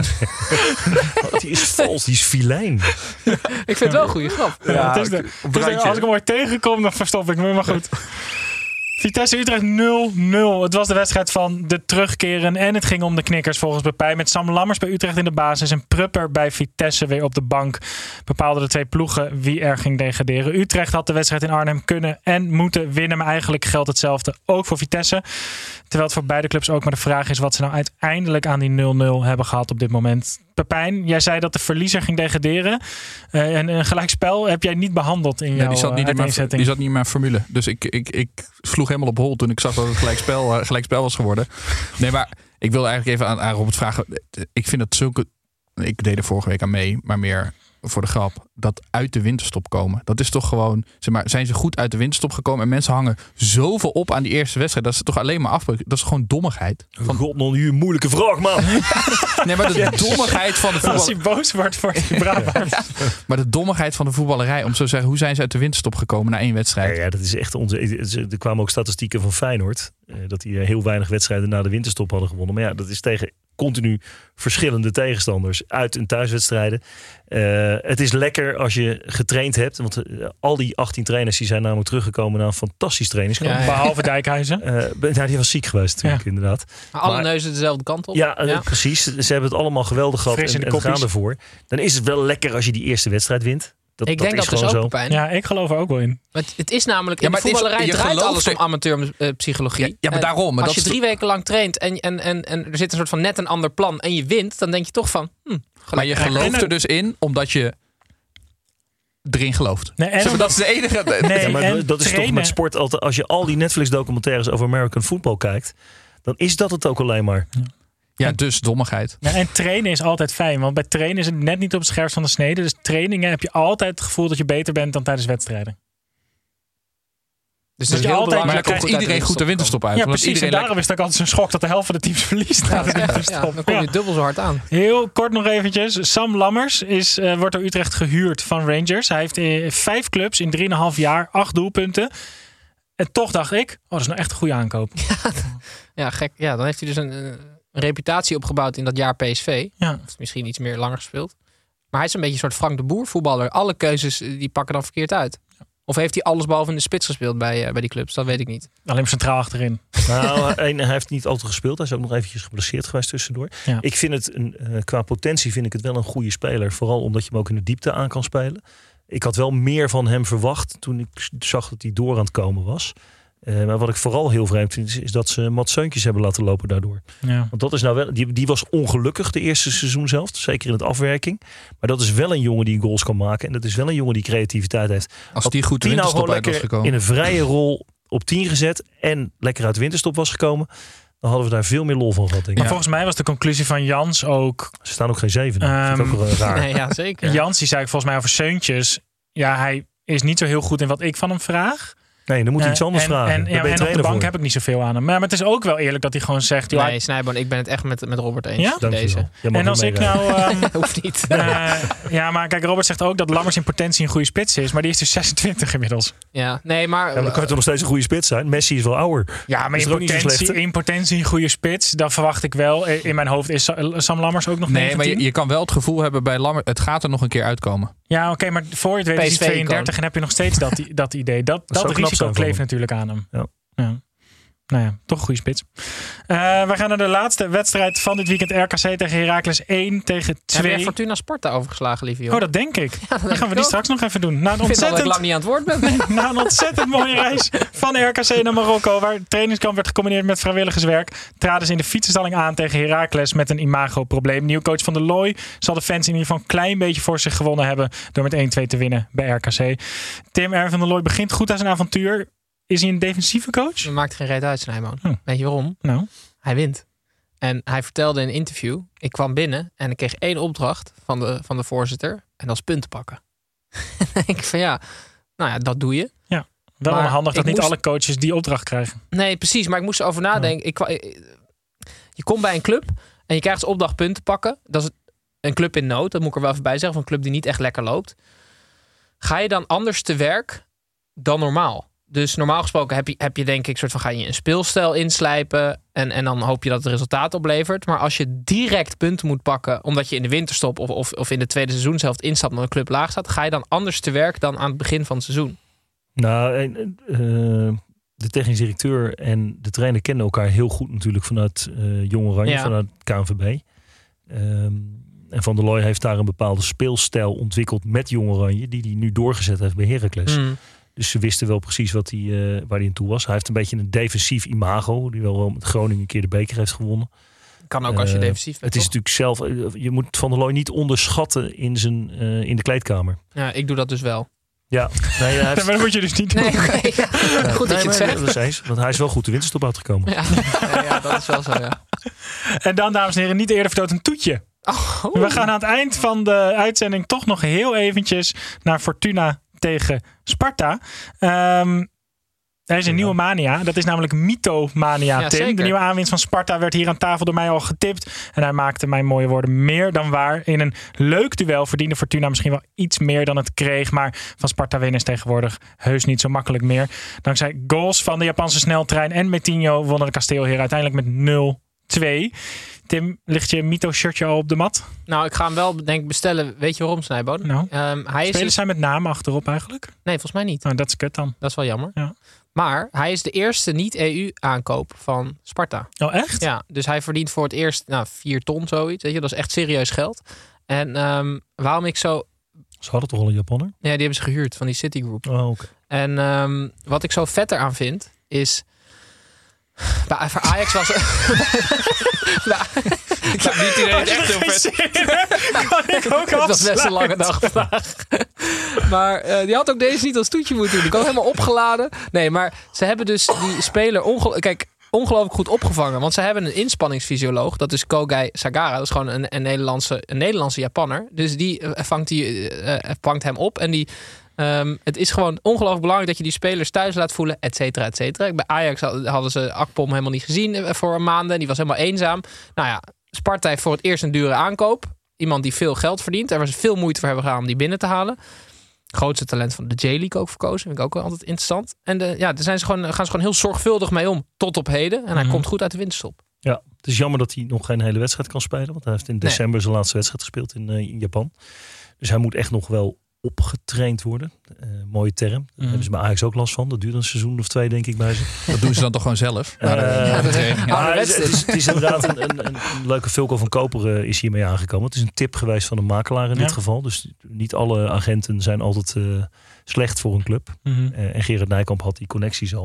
Oh, die is vals, die is filijn. Ik vind het wel een goede grap. Ja, het is de, het is de- als ik hem ooit tegenkom, dan verstop ik me. Maar goed. Vitesse Utrecht nul nul. Het was de wedstrijd van de terugkeren. En het ging om de knikkers volgens Pepijn. Met Sam Lammers bij Utrecht in de basis. En Prupper bij Vitesse weer op de bank. Bepaalden de twee ploegen wie er ging degraderen. Utrecht had de wedstrijd in Arnhem kunnen en moeten winnen. Maar eigenlijk geldt hetzelfde ook voor Vitesse. Terwijl het voor beide clubs ook maar de vraag is wat ze nou uiteindelijk aan die nul nul hebben gehad op dit moment. Pepijn, jij zei dat de verliezer ging degraderen. Uh, en een gelijkspel heb jij niet behandeld in Nee, jouw die, zat niet in mijn, uiteenzetting. die zat niet in mijn formule. Dus ik, ik, ik sloeg helemaal op hol toen ik zag dat het gelijkspel, uh, gelijkspel was geworden. Nee, maar ik wilde eigenlijk even aan, aan Robert vragen. Ik vind dat zulke... Ik deed er vorige week aan mee, maar meer voor de grap. Dat uit de winterstop komen. Dat is toch gewoon... Zeg maar, zijn ze goed uit de winterstop gekomen en mensen hangen zoveel op aan die eerste wedstrijd. Dat is toch alleen maar afbreuk. Dat is gewoon dommigheid. Van God, nog nu een moeilijke vraag, man. Nee, maar de dommigheid van de voetbal... Als hij boos wordt voor die Brabant. Ja, maar de dommigheid van de voetballerij. Om zo te zeggen, hoe zijn ze uit de winterstop gekomen na één wedstrijd? Ja, ja, dat is echt onze. Er kwamen ook statistieken van Feyenoord. Eh, dat die heel weinig wedstrijden na de winterstop hadden gewonnen. Maar ja, dat is tegen continu verschillende tegenstanders. Uit- en thuiswedstrijden. Uh, het is lekker als je getraind hebt. Want uh, al die achttien trainers die zijn namelijk teruggekomen na een fantastisch trainingskamp. Ja, ja. Behalve Dijkhuizen. Uh, nou, die was ziek geweest natuurlijk, ja. inderdaad. Maar alle maar, neuzen dezelfde kant op. Ja, uh, ja, precies. Ze hebben het allemaal geweldig gehad Fris in en, de en gaan ervoor. Dan is het wel lekker als je die eerste wedstrijd wint. Dat, ik dat denk is dat dus gewoon ook, zo. Pijn. Ja, ik geloof er ook wel in. Het, het is namelijk, Ja, in de maar het is- voetballerij je draait gelooft alles er- om amateurpsychologie. Ja, ja, maar daarom, maar als dat je is drie weken lang traint en, en, en, en er zit een soort van net een ander plan en je wint, dan denk je toch van... Hm, maar je gelooft en- er dus in, omdat je erin gelooft. Nee, en Zeg maar, dat is de enige... Nee, Ja, maar en dat is toch trainen. met sport altijd. Als je al die Netflix documentaires over American football kijkt, dan is dat het ook alleen maar. Ja, dus dommigheid. Ja, en trainen is altijd fijn. Want bij trainen is het net niet op het scherpst van de snede. Dus trainingen heb je altijd het gevoel dat je beter bent dan tijdens wedstrijden. Dus dat het je is heel altijd- Maar belangrijk dan om komt goed uit iedereen goed de winterstop uit. Ja, omdat precies. En iedereen daarom is het ook altijd zo'n schok dat de helft van de teams verliest na de Ja, winterstop. dan kom je Ja. dubbel zo hard aan. Heel kort nog eventjes. Sam Lammers is, uh, wordt door Utrecht gehuurd van Rangers. Hij heeft in vijf clubs in drieënhalf jaar acht doelpunten. En toch dacht ik, oh, dat is nou echt een goede aankoop. Ja, gek. Ja, dan heeft hij dus een, een reputatie opgebouwd in dat jaar P S V. Ja. Of misschien iets meer langer gespeeld. Maar hij is een beetje een soort Frank de Boer voetballer. Alle keuzes eh, die pakken dan verkeerd uit. Of heeft hij alles behalve in de spits gespeeld bij, uh, bij die clubs? Dat weet ik niet. Alleen maar centraal achterin. Nou, hij, hij heeft niet altijd gespeeld. Hij is ook nog eventjes geblesseerd geweest tussendoor. Ja. Ik vind het, een, uh, qua potentie vind ik het wel een goede speler. Vooral omdat je hem ook in de diepte aan kan spelen. Ik had wel meer van hem verwacht toen ik zag dat hij door aan het komen was. Uh, maar wat ik vooral heel vreemd vind, is, is dat ze Mats Seuntjes hebben laten lopen daardoor. Ja. Want dat is nou wel, die, die was ongelukkig de eerste seizoen zelf, zeker in het afwerking. Maar dat is wel een jongen die goals kan maken. En dat is wel een jongen die creativiteit heeft. Als die goed de die nou winterstop gewoon uit was gekomen. in een vrije rol op tien gezet en lekker uit de winterstop was gekomen, dan hadden we daar veel meer lol van gehad. Denk ik. Maar volgens mij was de conclusie van Jans ook... Ze staan ook geen zeven. Um, dat vind ik ook wel raar. Nee, ja, zeker. Jans die zei volgens mij over Seuntjes. Ja, hij is niet zo heel goed in wat ik van hem vraag. Nee, dan moet hij uh, iets anders en, vragen. En, ja, en op de bank voor. heb ik niet zoveel aan hem. Maar, maar het is ook wel eerlijk dat hij gewoon zegt... Nee, ja, Snijboon, ik ben het echt met, met Robert eens. Ja? Deze. En als ik nou... Um, Hoeft niet. Uh, ja, maar kijk, Robert zegt ook dat Lammers in potentie een goede spits is. Maar die is dus zesentwintig inmiddels. Ja, nee, maar... Ja, maar dan kan het toch nog steeds een goede spits zijn. Messi is wel ouder. Ja, maar in potentie, in potentie een goede spits. Dat verwacht ik wel. In mijn hoofd is Sam Lammers ook nog nee, negentien. Maar je, je kan wel het gevoel hebben bij Lammers... Het gaat er nog een keer uitkomen. Ja, oké, okay, maar voor je het weet is hij tweeëndertig en heb je nog steeds dat, dat idee. Dat, dat, dat risico kleeft natuurlijk aan hem. Ja. Ja. Nou ja, toch een goede spits. Uh, we gaan naar de laatste wedstrijd van dit weekend. R K C tegen Heracles één tegen twee. Heb jij Fortuna Sparta overgeslagen, lieve joh? Oh, dat denk ik. Ja, dan gaan we die straks nog even doen. Na een ik vind dat ik lang niet aan het woord ben. Na een ontzettend mooie reis van R K C naar Marokko, waar het trainingskamp werd gecombineerd met vrijwilligerswerk, traden ze in de fietsenstalling aan tegen Heracles met een imago-probleem. Nieuwe coach Van der Looy zal de fans in ieder geval een klein beetje voor zich gewonnen hebben door met één twee te winnen bij R K C. Tim R. Van der Looy begint goed aan zijn avontuur. Is hij een defensieve coach? Dat maakt geen reet uit, Snijboon. Oh. Weet je waarom? Nou. Hij wint. En hij vertelde in een interview... Ik kwam binnen en ik kreeg één opdracht van de, van de voorzitter. En dat was punten pakken. En dan denk ik van ja, nou ja, dat doe je. Ja, wel maar handig dat niet moest... alle coaches die opdracht krijgen. Nee, precies. Maar ik moest erover nadenken. Ik, je komt bij een club en je krijgt als opdracht punten pakken. Dat is een club in nood. Dat moet ik er wel even bij zeggen. Van een club die niet echt lekker loopt. Ga je dan anders te werk dan normaal? Dus normaal gesproken heb je, heb je denk ik soort van ga je een speelstijl inslijpen en, en dan hoop je dat het resultaat oplevert. Maar als je direct punten moet pakken omdat je in de winterstop of, of, of in de tweede seizoenshelft instapt omdat een club laag staat, ga je dan anders te werk dan aan het begin van het seizoen? Nou, uh, de technisch directeur en de trainer kennen elkaar heel goed natuurlijk vanuit uh, Jong Oranje, ja. vanuit K N V B. Um, en Van der Looy heeft daar een bepaalde speelstijl ontwikkeld met Jong Oranje die hij nu doorgezet heeft bij Heracles. Mm. Dus ze wisten wel precies wat hij, uh, waar hij in toe was. Hij heeft een beetje een defensief imago. Die wel, wel met Groningen een keer de beker heeft gewonnen. Kan ook als je uh, defensief bent. Het is natuurlijk zelf... Uh, je moet Van der Looy niet onderschatten in, zijn, uh, in de kleedkamer. Ja, ik doe dat dus wel. Ja, nee, hij heeft... maar dat moet je dus niet doen. Nee, okay, ja. ja, Goed dat nee, je het zegt. Dat is, want hij is wel goed de winterstop uitgekomen. Ja, ja, ja, dat is wel zo, ja. En dan, dames en heren, niet eerder vertoond een toetje. Oh, oh. We gaan aan het eind van de uitzending toch nog heel eventjes naar Fortuna tegen Sparta. Um, er is een nieuwe mania. Dat is namelijk mythomania, ja, Tim. Zeker. De nieuwe aanwinst van Sparta werd hier aan tafel door mij al getipt. En hij maakte mijn mooie woorden meer dan waar. In een leuk duel verdiende Fortuna misschien wel iets meer dan het kreeg. Maar van Sparta winnen is tegenwoordig heus niet zo makkelijk meer. Dankzij goals van de Japanse sneltrein en Metinho wonnen de kasteelheren uiteindelijk met nul twee. Tim, ligt je Mito-shirtje al op de mat? Nou, ik ga hem wel denk ik bestellen. Weet je waarom, Snijboon? Nou, um, hij spelers is... zijn met naam achterop eigenlijk? Nee, volgens mij niet. Nou, dat is kut dan. Dat is wel jammer. Ja. Maar hij is de eerste niet-E U-aankoop van Sparta. Oh, echt? Ja, dus hij verdient voor het eerst nou, vier ton zoiets. Weet je? Dat is echt serieus geld. En um, waarom ik zo... Ze hadden toch al een Japanner? Ja, die hebben ze gehuurd van die Citigroup. Oh, oké. Okay. En um, wat ik zo vetter aan vind, is... Bij, voor Ajax was... nou, ik heb niet idee dat echt heel vet. Kan ik ook Het was best een lange dag vandaag. Maar uh, die had ook deze niet als toetje moeten doen. Ik had helemaal opgeladen. Nee, maar ze hebben dus die speler onge- Kijk, ongelooflijk goed opgevangen. Want ze hebben een inspanningsfysioloog. Dat is Kogai Sagara. Dat is gewoon een, een, Nederlandse, een Nederlandse Japanner. Dus die uh, vangt, die, uh, vangt hem op. En die... Um, het is gewoon ongelooflijk belangrijk dat je die spelers thuis laat voelen, et cetera, et cetera. Bij Ajax hadden ze Akpom helemaal niet gezien voor een maand. Die was helemaal eenzaam. Nou ja, Sparta heeft voor het eerst een dure aankoop. Iemand die veel geld verdient. Er was veel moeite voor hebben gedaan om die binnen te halen. Grootste talent van de J-League ook verkozen. Vind ik ook wel altijd interessant. En de, ja, daar zijn ze gewoon, gaan ze gewoon heel zorgvuldig mee om. Tot op heden. En hij mm. komt goed uit de winterstop. Ja, het is jammer dat hij nog geen hele wedstrijd kan spelen. Want hij heeft in december nee. zijn laatste wedstrijd gespeeld in, uh, in Japan. Dus hij moet echt nog wel opgetraind worden. Uh, mooie term. Daar mm. hebben ze bij Ajax ook last van. Dat duurt een seizoen of twee, denk ik, bij ze. Dat doen ze dan toch gewoon zelf? Uh, ja, de ja, ja, het, is, het, is, het is inderdaad een, een, een leuke Vilko van Koperen is hiermee aangekomen. Het is een tip geweest van een makelaar in ja. dit geval. Dus niet alle agenten zijn altijd uh, slecht voor een club. Mm-hmm. Uh, en Gerard Nijkamp had die connecties al.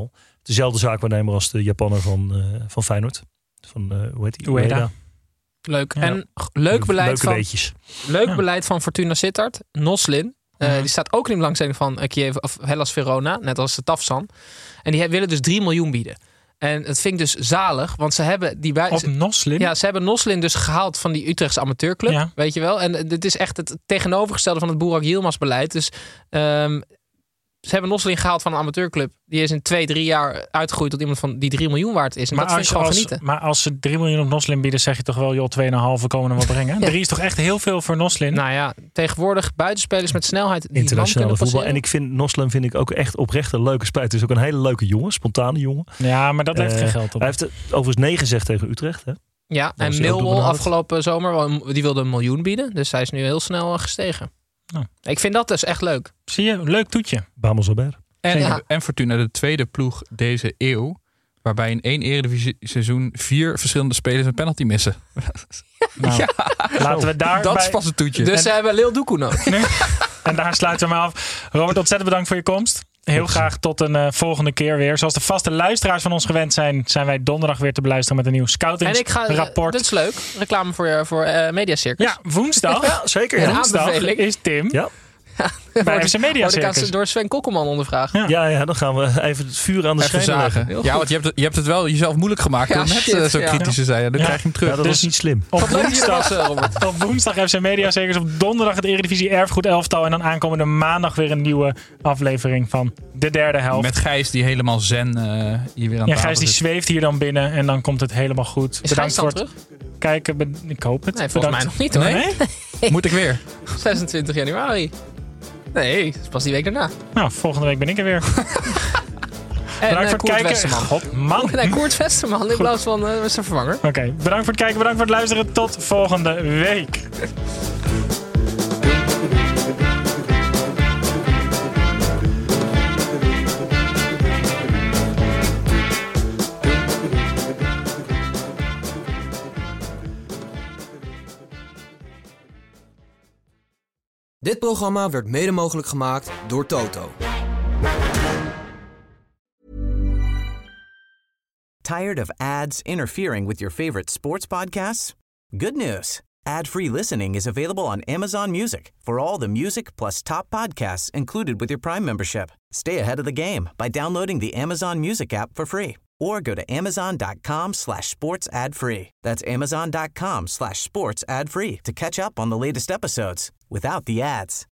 Dezelfde zaakwaarnemer als de Japaner van, uh, van Feyenoord. Van, uh, hoe heet die? Ueda. Ueda. Leuk. Ja. En leuk beleid Leuke van, weetjes. leuk Ja. beleid van Fortuna Sittard. Noslin. Uh, Ja. Die staat ook in de belangstelling van uh, Kiev of Hellas Verona. Net als de Tafsan. En die he- willen dus drie miljoen bieden. En dat vind ik dus zalig. Want ze hebben die bij... Op Noslin? Ja, ze hebben Noslin dus gehaald van die Utrechtse amateurclub. Ja. Weet je wel? En uh, dit is echt het tegenovergestelde van het Burak Yilmaz beleid. Dus um, ze hebben Noslin gehaald van een amateurclub. Die is in twee, drie jaar uitgegroeid tot iemand van die drie miljoen waard is. En Maar dat vind als, ik gewoon als, genieten. maar als ze drie miljoen op Noslin bieden, zeg je toch wel, joh, twee komma vijf komen er wat brengen. Ja. Drie is toch echt heel veel voor Noslin? Nou ja, tegenwoordig buitenspelers met snelheid die Internationale land kunnen voetbal. En passeren. ik vind Noslin vind ik ook echt oprecht een leuke speler. Het is ook een hele leuke jongen. Spontane jongen. Ja, maar dat heeft Uh, geen geld op. Hij heeft het overigens nee gezegd tegen Utrecht. Hè? Ja, was en hij ook Millwall doorbenaderd. afgelopen zomer, wel- die wilde een miljoen bieden. Dus hij is nu heel snel uh, gestegen. Oh. Ik vind dat dus echt leuk. Zie je, leuk toetje. Bamos Albert. En, Ja. en Fortuna, de tweede ploeg deze eeuw, waarbij in één Eredivisie seizoen vier verschillende spelers een penalty missen. Nou, laten we daar Dat bij- is pas een toetje. Dus ze hebben Lil Doekoe nodig. En daar sluiten we hem af. Robert, ontzettend bedankt voor je komst. Heel graag tot een uh, volgende keer weer. Zoals de vaste luisteraars van ons gewend zijn, zijn wij donderdag weer te beluisteren met een nieuw En ik ga, scoutingsrapport. dit is leuk, reclame voor, voor uh, Mediacircus. Ja, woensdag. Ja, zeker. Een Ja. Woensdag aanbeveling. is Tim Ja. bij F C Media Word ik aan- Circus. door Sven Kokkelman ondervraagd. Ja. Ja, ja, dan gaan we even het vuur aan de Even schenen leggen. zagen. Ja, want je hebt, het, je hebt het wel jezelf moeilijk gemaakt Ja, door net shit, uh, zo ja. kritisch te zijn. Dan Ja. krijg je hem terug. Ja, dat Dus- was niet slim. Op Leuk dat je er woensdag, was, uh, Robert. op woensdag F C Media Circus. Op donderdag het Eredivisie Erfgoed Elftal. En dan aankomende maandag weer een nieuwe aflevering van de derde helft. Met Gijs die helemaal zen uh, hier weer aan ja, tafel Gijs die zit. zweeft hier dan binnen en dan komt het helemaal goed. Is Bedankt Gijs voor dan het terug? kijken. Be- Ik hoop het. Nee, volgens mij Bedankt. nog niet hoor. Nee? Moet ik weer? zesentwintig januari. Nee, dat is pas die week daarna. Nou, volgende week ben ik er weer. En Bedankt uh, voor het Koert kijken. Westerman. God, man. Nee, Koert Westerman in plaats van uh, zijn vervanger. Oké, bedankt voor het kijken, bedankt voor het luisteren. Tot volgende week. Dit programma werd mede mogelijk gemaakt door Toto. Tired of ads interfering with your favorite sports podcasts? Good news. Ad-free listening is available on Amazon Music for all the music plus top podcasts included with your Prime membership. Stay ahead of the game by downloading the Amazon Music app for free or go to amazon.com slash sports ad free. That's amazon.com slash sports ad free to catch up on the latest episodes without the ads.